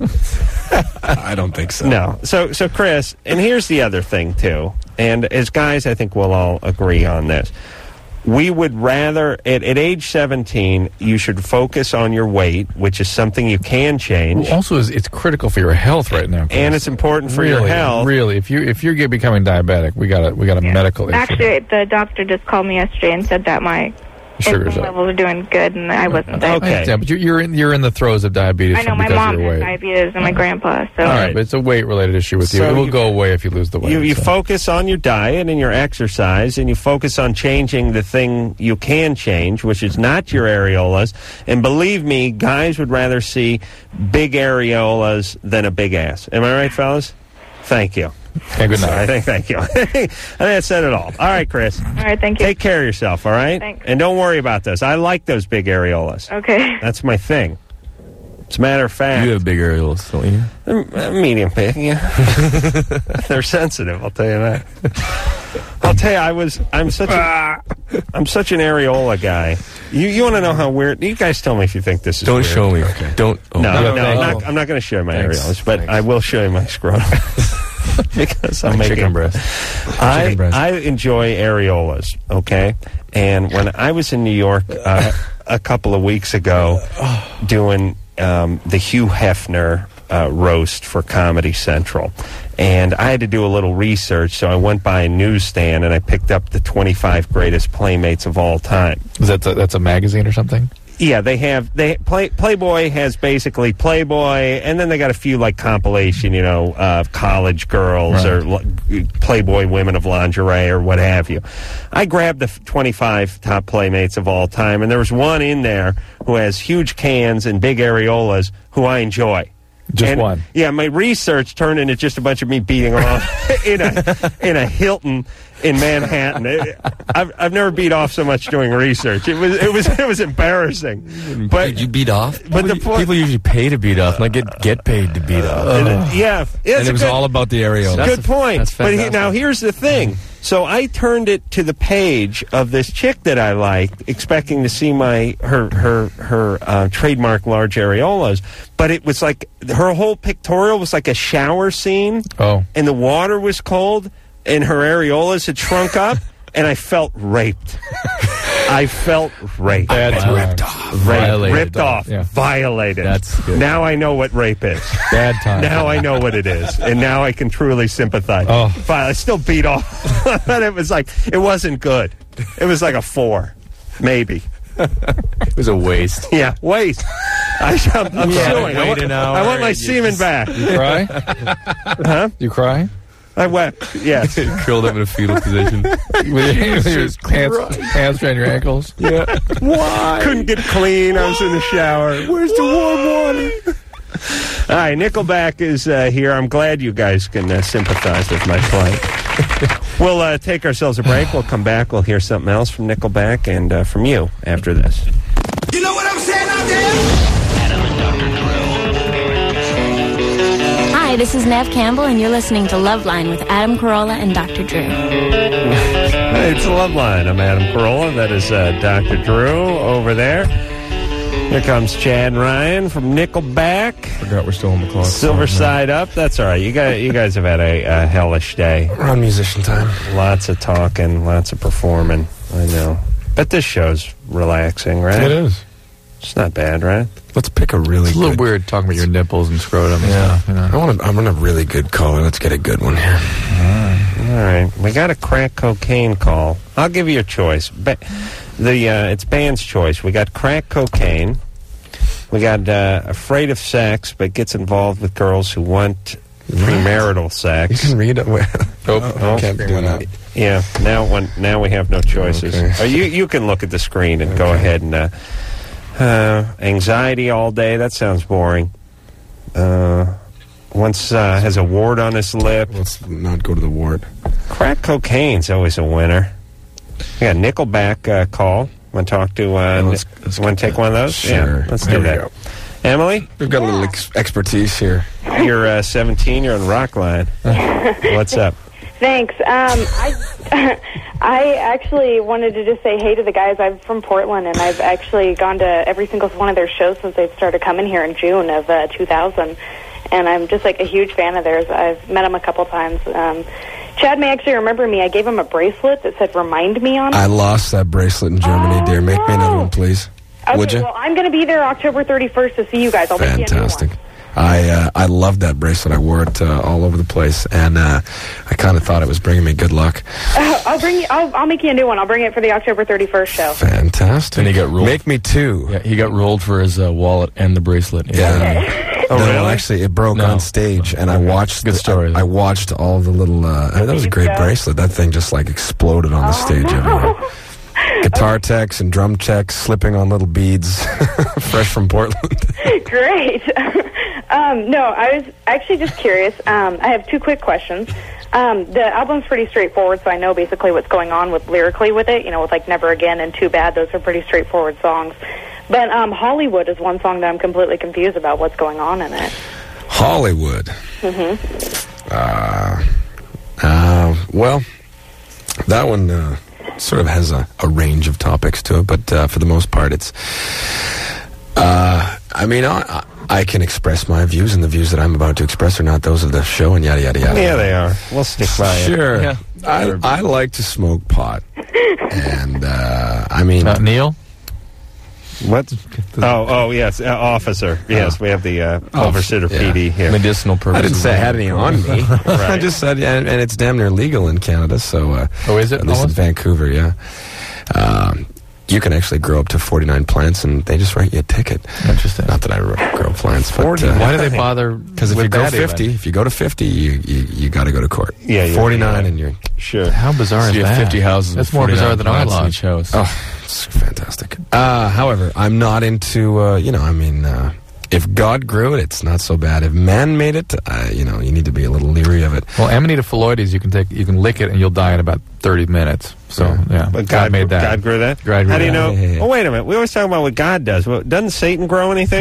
I don't think so.
No. So, so Chris, and here's the other thing, too. And as guys, I think we'll all agree on this. We would rather, at, at age seventeen, you should focus on your weight, which is something you can change.
Well, also, is it's critical for your health right now, Chris.
And it's important for
really,
your health.
Really, if you if you're get- becoming diabetic, we got a we got a medical issue.
Actually, the doctor just called me yesterday and said that my
Sugar's
insulin
up.
levels are doing good, and I wasn't diabetic.
Yeah, but you're you're in, you're in the throes of diabetes
I know
from
my
because
mom
of your
has
weight.
diabetes and my grandpa. So
All right, but it's a weight-related issue with you.
So
It will
you-
go away if you lose the weight.
You, you
so.
focus on your diet and your exercise, and you focus on changing the thing you can change, which is not your areolas. And believe me, guys would rather see big areolas than a big ass. Am I right, fellas? Thank you.
Okay, good night.
I think, thank you. I think I said it all. All right, Chris.
All right, thank you.
Take care of yourself, all right?
Thanks.
And don't worry about this. I like those big areolas.
Okay.
That's my thing. As a matter of fact.
You have big areolas, don't you?
They're uh, medium big, yeah. They're sensitive, I'll tell you that. I'll tell you, I was, I'm such a, I'm such an areola guy. You, you want to know how weird? You guys tell me if you think this is
Don't
weird.
show me. Don't. Oh.
No, no,
No,
I'm
no.
not, I'm not going to show you my
Thanks.
areolas, but
Thanks.
I will show you my scrotum. Because I'm
Like
making
chicken breast.
I,
Chicken breast.
I enjoy areolas, okay? And when I was in New York uh, a couple of weeks ago doing um, the Hugh Hefner uh, roast for Comedy Central, and I had to do a little research, so I went by a newsstand and I picked up the twenty-five greatest playmates of all time.
Is that that's a magazine or something?
Yeah, they have they play Playboy has basically Playboy, and then they got a few like compilation, you know, uh, college girls
Right.
or li- Playboy women of lingerie or what have you. I grabbed the f- twenty-five top playmates of all time, and there was one in there who has huge cans and big areolas who I enjoy.
Just
And,
one.
Yeah, my research turned into just a bunch of me beating off in a in a Hilton in Manhattan. It, I've I've never beat off so much doing research. It was it was it was embarrassing. But
Did you beat off?
But the
people,
point-
people usually pay to beat off, not get get paid to beat off.
And it- yeah, it's
and
a
it was
good-
all about the areola.
Good point.
That's
But he,
fantastic.
now here's the thing. So I turned it to the page of this chick that I liked, expecting to see my her her her uh, trademark large areolas. But it was like her whole pictorial was like a shower scene.
Oh.
And the water was cold, and her areolas had shrunk up, and I felt raped. I felt raped.
Bad time. Ripped
off. Raped,
Violated.
ripped off.
Yeah.
Violated.
That's good.
Now I know what rape is.
Bad time.
Now I know what it is, and now I can truly sympathize.
Oh.
But I still beat off, and it was like it wasn't good. It was like a four, maybe.
It was a waste.
Yeah, waste. I, I'm, I'm
Yeah,
suing. I
wait
want,
an hour
I want my
and you
semen
just-
back.
You cry?
Huh?
You cry?
I wept. Yes.
Curled up in a fetal position.
With your, with your pants, pants around your ankles?
Yeah.
Why? Couldn't get clean. I was in the shower. Where's the warm water? All right, Nickelback is uh, here. I'm glad you guys can uh, sympathize with my plight. We'll uh, take ourselves a break. We'll come back. We'll hear something else from Nickelback and uh, from you after this.
You know what I'm saying out there?
Hi, this is Nev Campbell, and you're listening to Loveline with Adam Carolla and Doctor Drew.
Hey, it's the Love Line. I'm Adam Carolla. That is uh, Doctor Drew over there. Here comes Chad Ryan from Nickelback.
Forgot we're still on the clock.
Silver Side Up. That's all right. You guys, you guys have had a, a hellish day.
We're on musician time.
Lots of talking, lots of performing. I know. But this show's relaxing, right?
It is.
It's not bad, right?
Let's pick a really
It's a little
good.
weird talking about your nipples and scrotum and
Yeah,
stuff. You know?
I want to. I want a really good caller. Let's get a good one here.
All right. We got a crack cocaine call. I'll give you a choice. Ba- the uh, It's band's choice. We got crack cocaine. We got uh, afraid of sex, but gets involved with girls who want premarital sex.
You can read it.
Oh, oh,
can't do that.
Yeah, now when now we have no choices.
Okay.
Uh, you you can look at the screen and okay. go ahead and uh, uh, anxiety all day. That sounds boring. Uh, once uh, has a wart on his lip.
Let's not go to the wart.
Crack cocaine's always a winner. We got Nickelback uh, call. Want to talk to? Uh,
let's, let's
want to take
that.
one of those?
Sure.
Yeah, let's
there
do
we
that.
Go.
Emily,
we've got a little ex- expertise here.
You're uh, seventeen. You're on Rockline. What's up?
Thanks. Um, I I actually wanted to just say hey to the guys. I'm from Portland, and I've actually gone to every single one of their shows since they started coming here in June of uh, two thousand. And I'm just like a huge fan of theirs. I've met them a couple times. Um, Chad may actually remember me. I gave him a bracelet that said "Remind Me" on it.
I lost that bracelet in Germany, oh, dear. Make no. me another one, please.
Okay,
Would you?
Well, I'm going to be there October thirty-first to see you guys. I'll
Fantastic.
Make you a new one.
I uh, I loved that bracelet. I wore it uh, all over the place, and uh, I kind of thought it was bringing me good luck.
Uh, I'll bring you. I'll, I'll make you a new one. I'll bring it for the October thirty-first show.
Fantastic.
And he got rolled.
Make me two.
Yeah, he got rolled for his uh, wallet and the bracelet.
Yeah.
Okay.
Oh,
no,
really?
actually, it broke
no.
on stage, and I watched.
Good
the,
story.
I, I watched all the little. Uh, that was a great
go.
bracelet. That thing just like exploded on the
oh,
stage
no.
everywhere. Guitar techs and drum checks slipping on little beads, fresh from Portland.
Great. um, no, I was actually just curious. Um, I have two quick questions. Um, the album's pretty straightforward, so I know basically what's going on with lyrically with it. You know, with like "Never Again" and "Too Bad." Those are pretty straightforward songs. But um, "Hollywood" is one song that I'm completely confused about what's going on in it.
Hollywood.
Mm-hmm.
Uh, uh, well, that one uh, sort of has a, a range of topics to it, but uh, for the most part, it's. Uh, I mean, I, I can express my views, and the views that I'm about to express are not those of the show, and yada yada yada.
Yeah, they are. We'll stick by it.
Sure.
Yeah.
I, I like to smoke pot, and uh, I mean,
Uh, Neil?
What? Oh, oh, yes, uh, officer. Yes, we have the uh,
Oh,
officer
yeah.
P D here.
Medicinal purposes.
I didn't say I had any on me. I just said, and, and it's damn near legal in Canada. So, uh,
Oh, is it?
at least in
Almost?
Vancouver, yeah. Um, you can actually grow up to forty-nine plants, and they just write you a ticket.
Interesting.
Not that I grow plants, but
forty.
uh,
Why do they bother?
because if
with
you go
that
fifty,
even?
if you go to fifty, you you, you got to go to court.
Yeah, yeah,
forty-nine,
yeah.
and you're
Sure.
How bizarre
So
is
you
that?
have fifty houses.
That's
with
more bizarre than our
plants in
law.
each house.
oh, it's fantastic. Uh, however, I'm not into uh, you know. I mean, uh, if God grew it, it's not so bad. If man made it, uh, you know, you need to be a little leery of it.
Well, Amanita phalloides, you can take, you can lick it, and you'll die in about thirty minutes. So,
Yeah.
yeah,
But
God,
God,
made that.
God grew that?
God grew
How do you
that.
know?
Yeah, yeah, yeah.
Oh, wait a minute. We always talk about what God does. Well, doesn't Satan grow anything?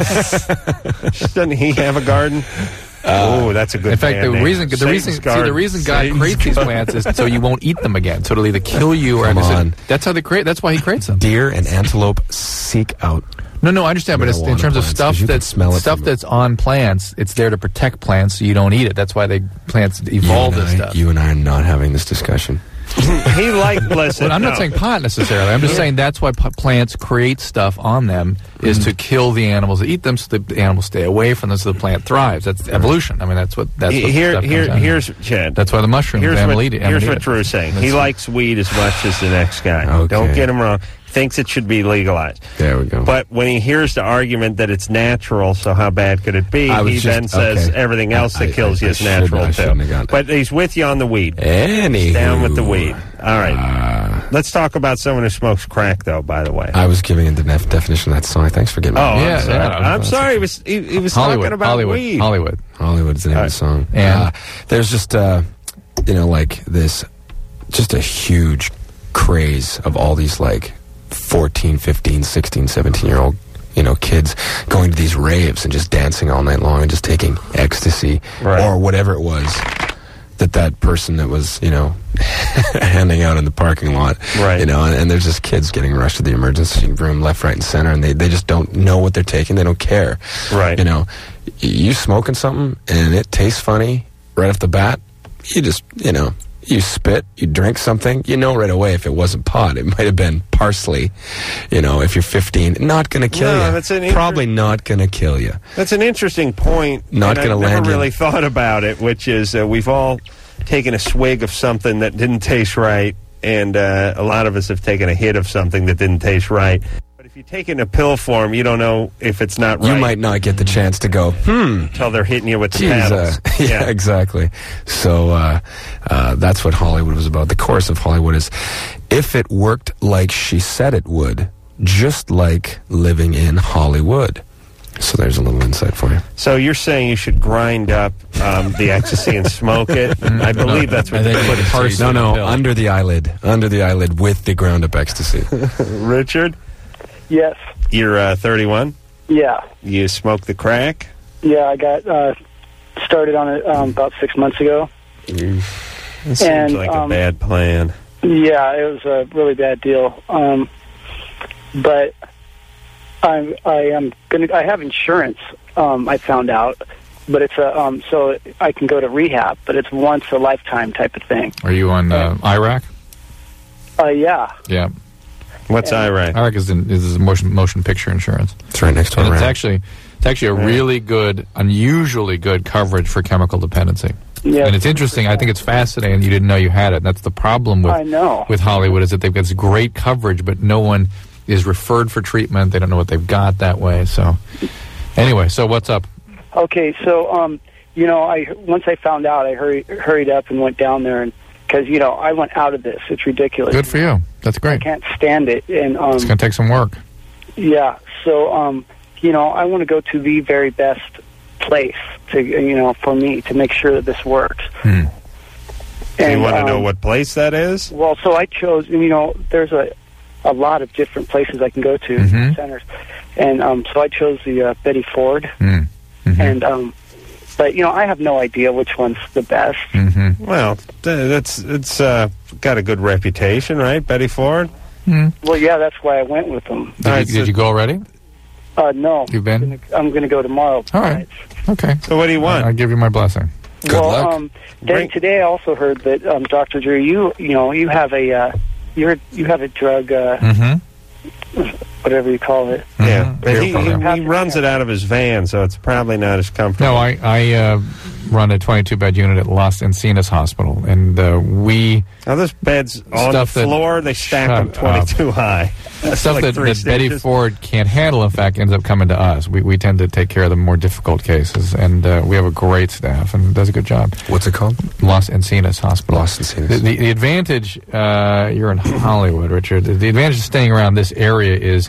Doesn't he have a garden? oh, that's a good
In fact, the
band name.
reason, the
Satan's
reason, see,
garden.
the reason God
Satan's
creates these
garden.
plants is so you won't eat them again. So it'll either kill you or
Come
it's a-
on.
that's how they create. That's why He creates them.
Deer and antelope seek out.
No, no, I understand, but it's, in
Marijuana
terms of
plants,
stuff
'cause you can
that's
smell it
stuff
from-
that's on plants, it's there to protect plants so you don't eat it. That's why they plants evolve
you and
this
I,
stuff.
You and I are not having this discussion.
he liked listen.
Well, I'm not
no.
saying pot necessarily. I'm just saying that's why p- plants create stuff on them is
Mm-hmm.
to kill the animals that eat them, so the animals stay away from them, so the plant thrives. That's evolution. I mean, that's what that's what
here,
stuff
here,
comes out.
here's Chad.
That's why the mushroom
Here's
family
what,
eat it.
here's
eat
what
it.
Drew's saying. He
That's-
likes weed as much as the next guy.
Okay.
Don't get him wrong. Thinks it should be legalized.
There we go.
But when he hears the argument that it's natural, so how bad could it be?
I was
He
just-
then says
okay.
everything else
I-
that kills
I-
you
I
is
should-
natural
I
too.
shouldn't have gone
But he's with you on the weed.
Anywho.
He's down with the weed. All right.
Uh,
Let's talk about someone who smokes crack, though. By the way.
I was giving it the def- definition of that song. Thanks for giving me
Oh,
that.
Yeah,
I'm sorry.
yeah.
I'm sorry. He was he, he was
Hollywood,
talking about
Hollywood,
weed.
Hollywood.
Hollywood's the name
All
of the song.
And-
uh, there's just, uh, you know, like this, just a huge craze of all these, like, fourteen, fifteen, sixteen, seventeen year old, you know, kids going to these raves and just dancing all night long and just taking ecstasy
Right.
or whatever it was that that person that was, you know, handing out in the parking lot.
Right.
You know, and, and there's just kids getting rushed to the emergency room left, right, and center, and they, they just don't know what they're taking. They don't care.
Right.
You know, y- you smoking something and it tastes funny right off the bat, you just, you know, you spit, you drink something, you know right away if it wasn't pot. It might have been parsley. You know, if you're fifteen, not going to kill
No,
you.
that's an inter-
Probably not going to kill you.
That's an interesting point.
Not
and
gonna
I've
land
never
you.
really thought about it, which is uh, we've all taken a swig of something that didn't taste right, and uh, a lot of us have taken a hit of something that didn't taste right. But if If you take it in a pill form, you don't know if it's not right.
You might not get the chance to go, hmm.
Until they're hitting you with the
Jeez,
paddles.
uh, yeah,
Yeah.
exactly. So uh, uh, that's what Hollywood was about. The chorus of Hollywood is, if it worked like she said it would, just like living in Hollywood. So there's a little insight for you.
So you're saying you should grind up um, the ecstasy and smoke it? I believe that's what
And
they
then
put
put
parsley
No,
in
no,
the pill.
under the eyelid. Under the eyelid with the ground up ecstasy.
Richard,
Yes.
you're uh, thirty-one.
Yeah.
You smoke the crack?
Yeah, I got uh, started on it um, about six months ago.
It seems
And,
like a
um,
bad plan.
Yeah, it was a really bad deal. Um, but I'm I am gonna I have insurance. Um, I found out, but it's a um, so I can go to rehab, but it's once a lifetime type of thing.
Are you on uh, Iraq?
Uh, yeah.
Yeah.
What's Iraq?
Iraq is, in, is motion motion picture insurance.
It's right next to
and
Iraq.
it's actually it's actually a really good, unusually good coverage for chemical dependency.
Yeah.
And it's interesting. I think it's fascinating. You didn't know you had it. And that's the problem with
I know.
with Hollywood is that they've got this great coverage, but no one is referred for treatment. They don't know what they've got that way. So anyway, so what's up?
Okay, so um, you know, I once I found out, I hurried hurried up and went down there, and because you know I went out of this. It's ridiculous.
Good for you. That's great.
I can't stand it, and um,
It's going to take some work.
yeah. So um, you know, I want to go to the very best place to you know for me to make sure that this works.
Hmm.
Do you want to
um,
know what place that is?
Well, so I chose. You know, there's a a lot of different places I can go to
Mhm.
centers, and um, so I chose the uh, Betty Ford,
Mm.
and um, but you know I have no idea which one's the best.
Mm-hmm.
Well, th- that's it's uh, got a good reputation, right, Betty Ford?
Well, yeah, that's why I went with them.
Did, you, did you go already?
Uh, no,
You've been?
I'm going to go tomorrow.
All right. Okay.
So what do you want?
I give you my blessing.
well, um, then today I also heard that um, Doctor Drew, you you know you have a uh, you're you have a drug, uh,
Mm-hmm.
whatever you call it.
Yeah, but he, he,
program.
he runs it out of his van, so it's probably not as comfortable.
No, I, I uh, run a twenty-two bed unit at Los Encinas Hospital, and uh, we...
Now, those beds on the
Stuff that-
floor, they stack
Shut
them twenty-two
up.
high. That's
Stuff
like
that,
three
that Betty
stages.
Ford can't handle, in fact, ends up coming to us. We, we tend to take care of the more difficult cases, and uh, we have a great staff, and it does a good job.
What's it called?
Los Encinas Hospital.
Los Encinas.
The, the, the advantage, uh, you're in Hollywood, Richard, the, the advantage of staying around this area is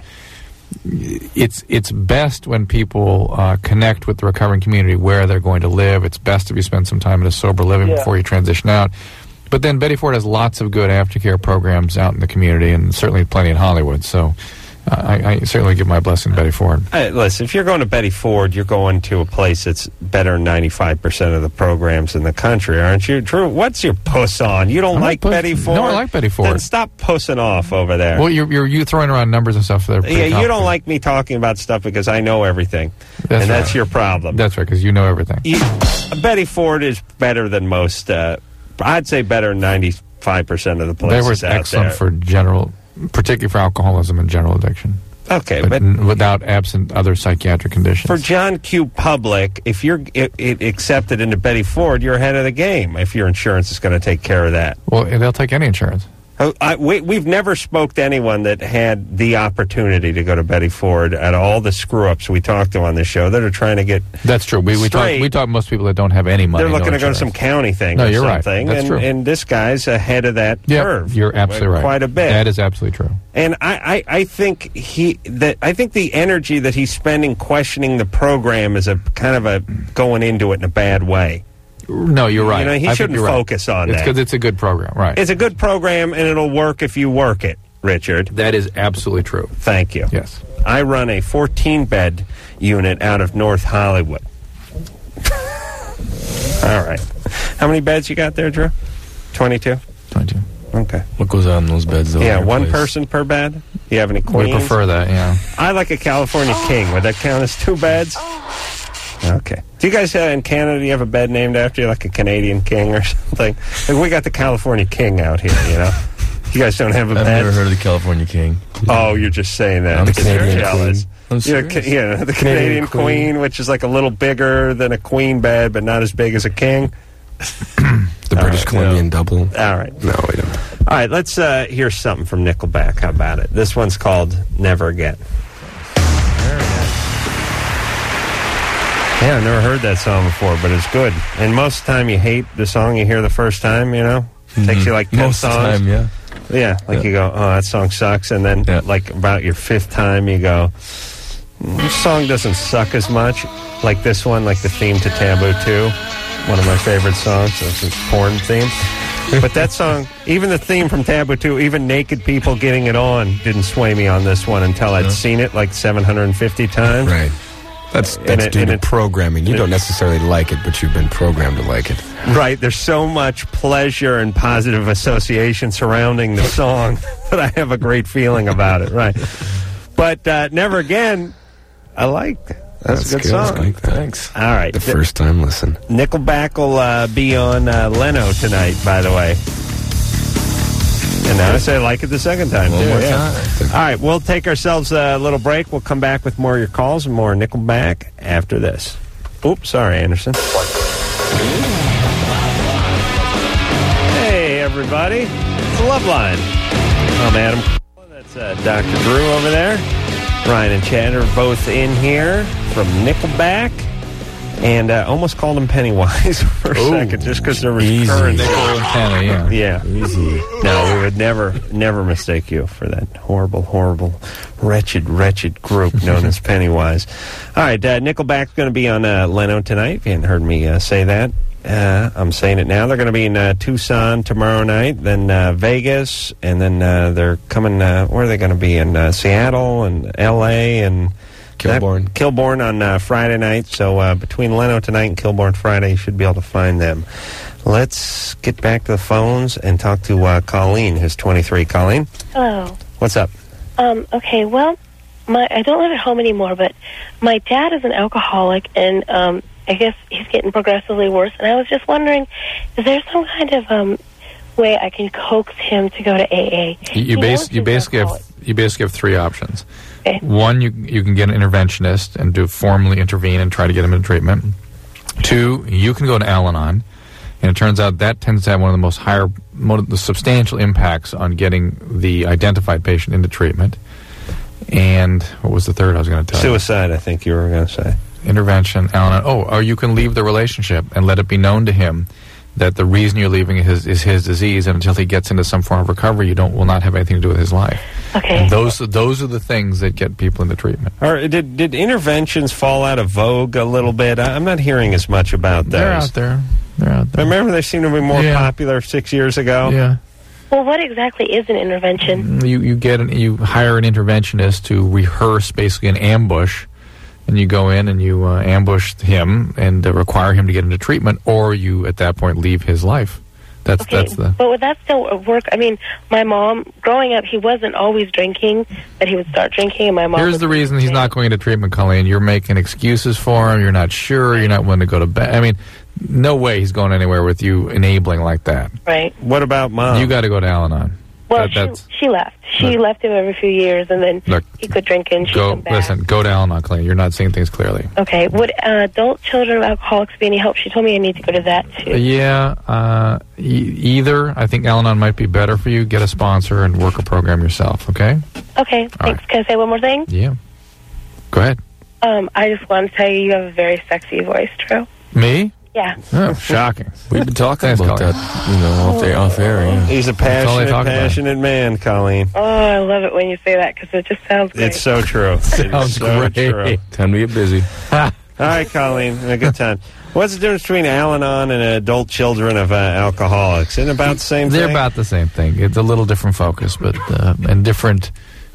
it's it's best when people uh, connect with the recovering community where they're going to live. It's best if you spend some time in a sober living
Yeah.
before you transition out. But then Betty Ford has lots of good aftercare programs out in the community, and certainly plenty in Hollywood. So uh, I, I certainly give my blessing to Betty Ford.
Hey, listen, if you're going to Betty Ford, you're going to a place that's better than ninety-five percent of the programs in the country, aren't you? Drew, what's your puss on? You don't
I'm not
like
puss-
Betty Ford?
No, I like Betty Ford.
Then stop pussing off over there.
Well, you're, you're you throwing around numbers and stuff that are pretty
yeah, you don't
complicated.
like me talking about stuff because I know everything.
That's
and that's
right.
your problem.
That's right, because you know everything.
You, Betty Ford is better than most. Uh, I'd say better than ninety-five percent of the
They
places
were
out
excellent
there.
for general, particularly for alcoholism and general addiction.
Okay,
but,
but-
n- without absent other psychiatric conditions.
For John Q. Public, if you're it, it accepted into Betty Ford, you're ahead of the game if your insurance is going to take care of that.
Well, they'll take any insurance.
Oh, I, we, we've never spoke to anyone that had the opportunity to go to Betty Ford at all the screw-ups we talked to on this show that are trying to get
That's true. We we talk
straight.
we talk most people that don't have any money.
They're looking
no
to go to some
insurance.
county thing
No,
or
you're right.
something.
That's
and,
true.
and this guy's ahead of that
Yeah,
curve.
you're absolutely right.
Quite a bit.
That is absolutely true.
And I, I, I think he that I think the energy that he's spending questioning the program is a kind of a going into it in a bad way.
No, you're right.
You know, he
I think
shouldn't
you're right.
focus on
it's
that.
because it's a good program, right?
It's a good program, and it'll work if you work it, Richard.
That is absolutely true.
Thank you.
Yes.
I run a fourteen-bed unit out of North Hollywood. All right. How many beds you got there, Drew? twenty-two?
twenty-two.
Okay.
What goes on in those beds, though?
Yeah,
in your
one
place?
person per bed? Do you have any
We
queens?
prefer that, yeah.
I like a California king. Would that count as two beds? Okay. Do you guys uh, in Canada, do you have a bed named after you, like a Canadian king or something? Like we got the California king out here, you know? You guys don't have a
I've
bed?
never heard of the California King.
Oh, you're just saying that
I'm
because you're
Canadian
jealous.
queen. I'm
You're a ca-
serious.
yeah, the Canadian,
Canadian
queen,
queen.
which is like a little bigger than a queen bed, but not as big as a king.
The British
right,
Columbian double.
All right.
No, we don't.
All right, let's uh, hear something from Nickelback. How about it? This one's called Never Again. Yeah, I've never heard that song before, but it's good. And most of the time you hate the song you hear the first time, you know? Mm-hmm. Takes you like ten
most
songs.
Most of the time, yeah.
Yeah, like
yeah.
you go, oh, that song sucks. And then yeah. like about your fifth time you go, this song doesn't suck as much. Like this one, like the theme to Taboo two. One of my favorite songs. It's a porn theme. But that song, even the theme from Taboo two, even naked people getting it on, didn't sway me on this one until I'd no. seen it like seven hundred fifty times.
Right. That's, that's
it,
due to
it,
programming. You
it,
don't necessarily like it, but you've been programmed to like it.
Right. There's so much pleasure and positive association surrounding the song that I have a great feeling about it. Right. But uh, Never Again, I like that. That's, That's a good, good song.
I like that.
Thanks. All right.
The first time listen.
Nickelback will uh, be on uh, Leno tonight, by the way. And now I say I like it the second time,
One
too.
more
Yeah.
time.
All right, we'll take ourselves a little break. We'll come back with more of your calls and more Nickelback after this. Oops, sorry, Anderson. Hey, everybody. It's the Love Line. I'm Adam. That's uh, Doctor Drew over there. Ryan and Chad are both in here from Nickelback. And uh, almost called him Pennywise for a Ooh, second, just because there was
easy.
current.
Nickel and Penny, yeah.
Yeah.
Easy.
No, we would never, never mistake you for that horrible, horrible, wretched, wretched group known as Pennywise. All right, uh, Nickelback's going to be on uh, Leno tonight. If you hadn't heard me uh, say that, uh, I'm saying it now. They're going to be in uh, Tucson tomorrow night, then uh, Vegas, and then uh, they're coming, uh, where are they going to be? In uh, Seattle and L A and...
Kilbourne.
That, Kilbourne on uh, Friday night. So uh, between Leno tonight and Kilbourne Friday, you should be able to find them. Let's get back to the phones and talk to uh, Colleen, who's twenty-three. Colleen?
Hello.
What's up?
Um, okay, well, my I don't live at home anymore, but my dad is an alcoholic, and um, I guess he's getting progressively worse. And I was just wondering, is there some kind of um, way I can coax him to go to A A?
You, you, base, you basically have you basically have three options.
Okay.
One, you you can get an interventionist and do formally intervene and try to get him into treatment. Two, you can go to Al-Anon, and it turns out that tends to have one of the most higher, one of the substantial impacts on getting the identified patient into treatment. And what was the third I was going to tell you?
Suicide, I think you were going to say.
Intervention, Al-Anon. Oh, or you can leave the relationship and let it be known to him that the reason you're leaving his, is his disease, and until he gets into some form of recovery, you don't will not have anything to do with his life.
Okay.
And those those are the things that get people into treatment.
Or did did interventions fall out of vogue a little bit? I, I'm not hearing as much about those.
They're out there. They're out there.
Remember, they seemed to be more
Yeah.
popular six years ago.
Yeah.
Well, what exactly is an intervention?
You you get an, you hire an interventionist to rehearse basically an ambush, and you go in and you uh, ambush him and uh, require him to get into treatment, or you at that point leave his life. That's
Okay,
that's the.
but would that still work? I mean, my mom, growing up, he wasn't always drinking, but he would start drinking, and my mom...
Here's
would
the reason he's not going into treatment, Colleen. You're making excuses for him. You're not sure. You're not willing to go to bed. I mean, no way he's going anywhere with you enabling like that.
Right.
What about Mom?
You got to go to Al-Anon.
Well,
That- that's,
she, she left. She
Look.
left him every few years, and then
Look,
he quit drinking. She'd
go
come back.
listen. Go to Al-Anon, Colleen. You're not seeing things clearly.
Okay. Would uh, adult children of alcoholics be any help? She told me I need to go to that, too.
Yeah, uh, e- either. I think Al-Anon might be better for you. Get a sponsor and work a program yourself, okay?
Okay, thanks. Can I say one more thing?
Yeah. Go ahead.
Um, I just want to tell you you have a very sexy voice, Drew.
Me?
Yeah.
Oh, shocking.
We've been talking
Thanks,
about
Colleen.
that, you know, off, the, off air. Yeah.
He's a
That's all they
passionate,
talk about.
passionate man, Colleen.
Oh, I love it when you say that, because it just sounds great.
It's so true. It is
Sounds
so
great.
true.
Time to get busy.
All right, Colleen, a good time. What's the difference between Al-Anon and adult children of uh, alcoholics? Isn't it about the same
They're
thing?
about the same thing. It's a little different focus, but uh, and different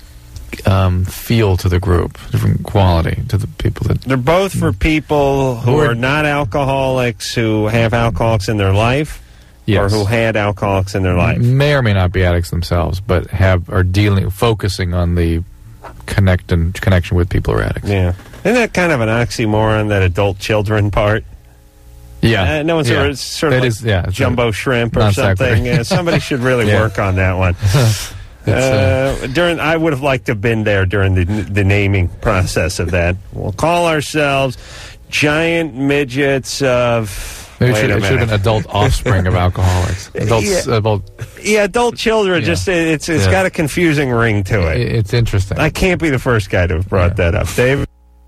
um, feel to the group, different quality to the people that.
They're both for people who
Who are-
are not alcoholics, who have alcoholics in their life,
Yes.
or who had alcoholics in their life.
May or may not be addicts themselves, but have are dealing, focusing on the connect and connection with people who are addicts.
Yeah. Isn't that kind of an oxymoron, that adult children part?
Yeah,
Uh, no one's
yeah.
ever, it's sort of
That
like
is- yeah, it's
jumbo
a
shrimp or
non sequitur.
something. Yeah, somebody should really
Yeah.
work on that one. Uh, during, I would have liked to have been there during the the naming process of that. We'll call ourselves Giant Midgets of
Maybe it
Wait
should,
a
it should have
minute.
been adult offspring of alcoholics. Adults,
Yeah.
adult,
Yeah, adult children.
Yeah.
Just it's it's
Yeah.
got a confusing ring to it.
It's interesting.
I can't be the first guy to have brought that up, Dave.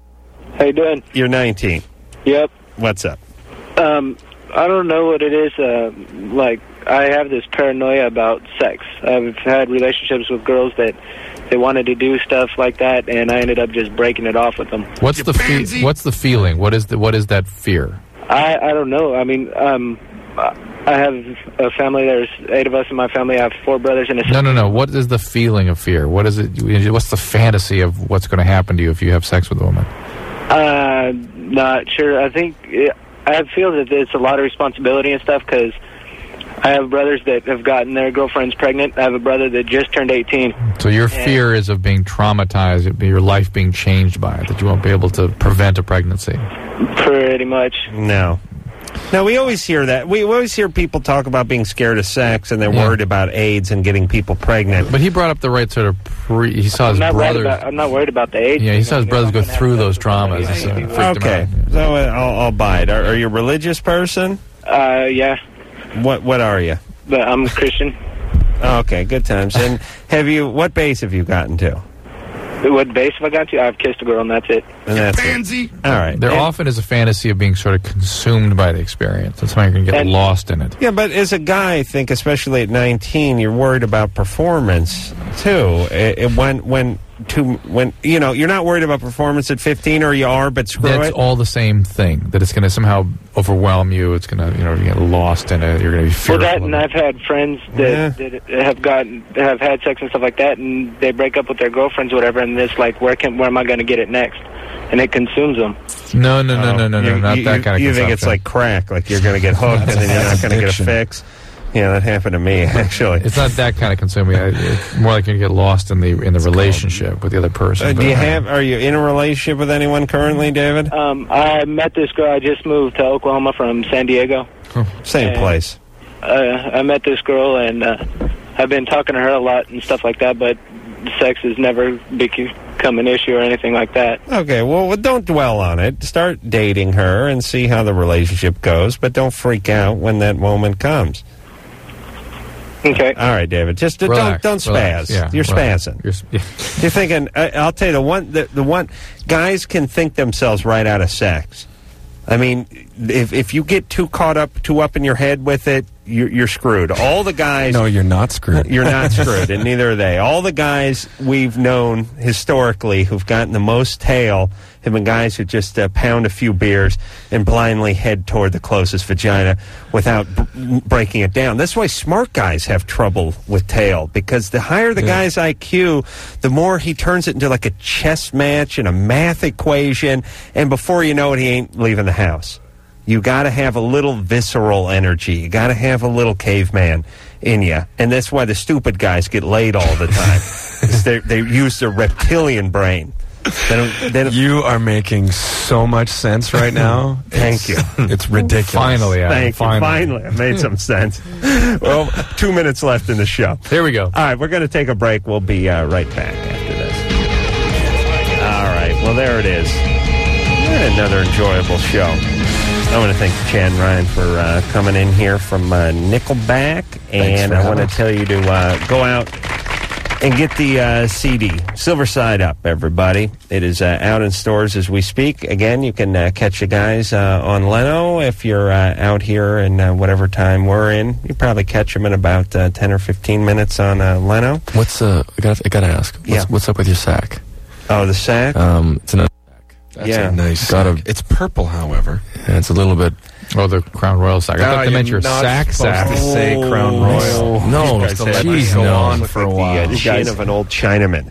How you doing?
You're nineteen.
Yep.
What's up?
Um, I don't know what it is. Uh, like, I have this paranoia about sex. I've had relationships with girls that they wanted to do stuff like that, and I ended up just breaking it off with them.
What's the fe- What's the feeling? What is the What is that fear?
I, I don't know. I mean, um, I have a family. There's eight of us in my family. I have four brothers and a sister.
No, no, no. What is the feeling of fear? What is it? What's the fantasy of what's going to happen to you if you have sex with a woman?
Uh, not sure. I think it, I feel that it's a lot of responsibility and stuff because I have brothers that have gotten their girlfriends pregnant. I have a brother that just turned eighteen.
So your
And-
fear is of being traumatized, your life being changed by it, that you won't be able to prevent a pregnancy.
Pretty much.
No. No, we always hear that. We always hear people talk about being scared of sex and they're
Yeah.
worried about AIDS and getting people pregnant.
But he brought up the right sort of pre. He saw
I'm
his
not worried
brothers.
about. I'm not worried about the age.
Yeah, he saw his brothers go through those traumas. So it freaked him
Okay,
out.
so uh, I'll, I'll buy it. Are, are you a religious person?
Uh, yeah,
What What are you?
but I'm Christian.
Okay, good times. And have you? What base have you gotten to?
What base have I got to? I've kissed a girl, and that's it.
And that's it. All right.
There
And-
often is a fantasy of being sort of consumed by the experience. That's why you're going to get lost in it.
Yeah, but as a guy, I think, especially at nineteen, you're worried about performance too. It, it, when when to when you know you're not worried about performance at fifteen, or you are, but screw
That's
it.
all the same thing. That it's going to somehow overwhelm you. It's going to, you know, you get lost in it. You're going to be
Well,
fearful.
that,
of
and
it.
I've had friends that, that have gotten have had sex and stuff like that, and they break up with their girlfriends, or whatever, and it's like, where can where am I going to get it next? And it consumes them.
No, no, no, no, no, no,
You-
not
you,
that
you-
kind of
You think it's
consumption.
like crack, like you're going to get hooked and then you're not going to get a
addiction.
fix. Yeah, that happened to me actually.
It's not that kind of consuming. I- It's more like you get lost in the in the relationship with the other person.
Uh,
But,
do you
uh,
have? Are you in a relationship with anyone currently, David?
Um, I met this girl. I just moved to Oklahoma from San Diego.
Same
And,
place.
Uh, I met this girl, and uh, I've been talking to her a lot and stuff like that, but sex has never become an issue or anything like that.
Okay, well, well, don't dwell on it. Start dating her and see how the relationship goes, but don't freak out when that moment comes.
Okay.
All right, David. Just uh,
Relax,
don't don't
relax.
spaz.
Yeah,
You're
relax.
spazzing.
You're, s- yeah.
You're thinking. I, I'll tell you the one. The, the one guys can think themselves right out of sex. I mean, if if you get too caught up, too up in your head with it, you're, you're screwed. All the guys.
No, you're not screwed.
You're not screwed, and neither are they. All the guys we've known historically who've gotten the most tail have been guys who just uh, pound a few beers and blindly head toward the closest vagina without b- breaking it down. That's why smart guys have trouble with tail, because the higher the guy's I Q, the more he turns it into like a chess match and a math equation, and before you know it, he ain't leaving the house. You got to have a little visceral energy. You got to have a little caveman in you, and that's why the stupid guys get laid all the time. 'Cause they they use their reptilian brain. They don't, they don't,
You are making so much sense right now.
Thank you.
It's ridiculous.
Finally, Adam,
Thank
finally.
you. Finally, it made some sense. Well, two minutes left in the show.
Here we go.
All right, we're going to take a break. We'll be uh, right back after this. All right, well, there it is. Another enjoyable show. I want to thank Chad and Ryan for uh, coming in here from uh, Nickelback, and
for
I want
having
to
us.
tell you to uh, go out and get the uh, C D, Silver Side Up, everybody. It is uh, out in stores as we speak. Again, you can uh, catch the guys uh, on Leno if you're uh, out here in uh, whatever time we're in. You probably catch them in about uh, ten or fifteen minutes on uh, Leno.
What's uh? I gotta, I gotta ask. What's,
Yeah.
what's up with your sack?
Oh, the sack?
Um, it's another.
That's
Yeah.
a nice
Gotta-
sack. It's purple, however.
Yeah, it's a little bit.
Oh, the Crown Royal sack. I
No,
thought they
you're
meant your
not
sack
supposed
sack.
to say Crown Royal.
No,
You guys
it's
had
the
to
cheese.
go
No,
on
for a
like
while.
The uh,
You
chin
guys-
of an old Chinaman.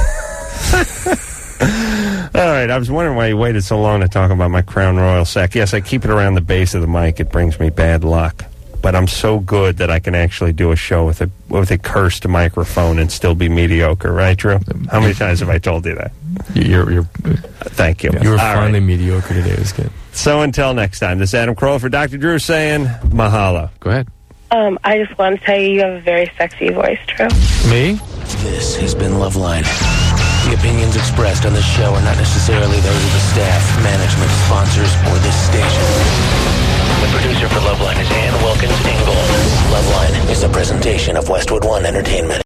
All right, I was wondering why you waited so long to talk about my Crown Royal sack. Yes, I keep it around the base of the mic. It brings me bad luck. But I'm so good that I can actually do a show with a with a cursed microphone and still be mediocre, right, Drew? How many times have I told you that?
You're, you're,
Thank you.
You were
All
finally
right.
mediocre today. It was good.
So until next time, this is Adam Carolla for Doctor Drew saying mahalo.
Go ahead.
Um, I just want to tell you, you have a very sexy voice, Drew.
Me?
This has been Loveline. The opinions expressed on this show are not necessarily those of the staff, management, sponsors, or this station. But Producer for Loveline is Ann Wilkins Ingold. Loveline is a presentation of Westwood One Entertainment.